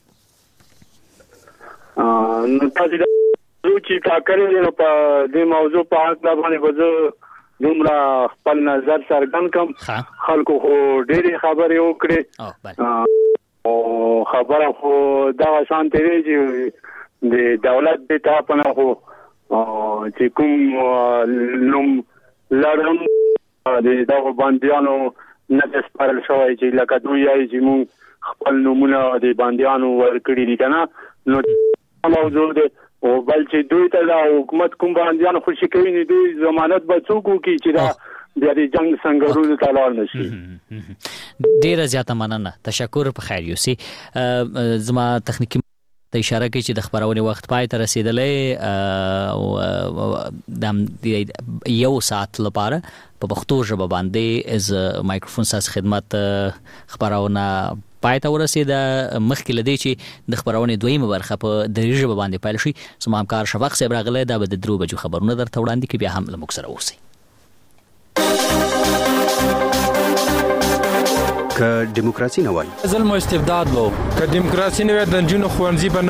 نو تاسو چې تا کړی نو په دې موضوع په اړه باندې وځو دومره خپل نظر څرګند کوم خلکو خو ډېری خبرې وکړي او خبره خو دا شانتي دی چې د دولت د طرفه خو چې کوم لوم لړم د دغه بنديانو نه سپارل شوی چې لکه دوی یې چې موږ خپل نمونه د بنديانو ورکړي دي کنه نو موضوع ده او بل چې دوی ته د حکومت کوم بنديانو خوشي کوي نه دوی ضمانت به څوک کوي چې دا د جنگ څنګه ته لاړ نشي ډیره زیاته مننه تشکر په خیر یوسي زما تخنیکی ته اشاره کوي چې د خبرونې وخت پای ته رسیدلې او د یو ساعت لپاره په پښتو ژبه باندې از مایکروفون ساس خدمت خبرونه پای ته ورسیده. مخکې لدی چې د خبرونې دویمه برخه په دري ژبه باندې پیل شي زما همکار شفق صاحب راغلی دا به د درو بجو خبرونه درته وړاندې کړي بیا هم له موږ سره اوسئ. که دیموکراسي نه وای ظلم او استبداد وو که دیموکراسي نه وای د نجونو ښوونځي به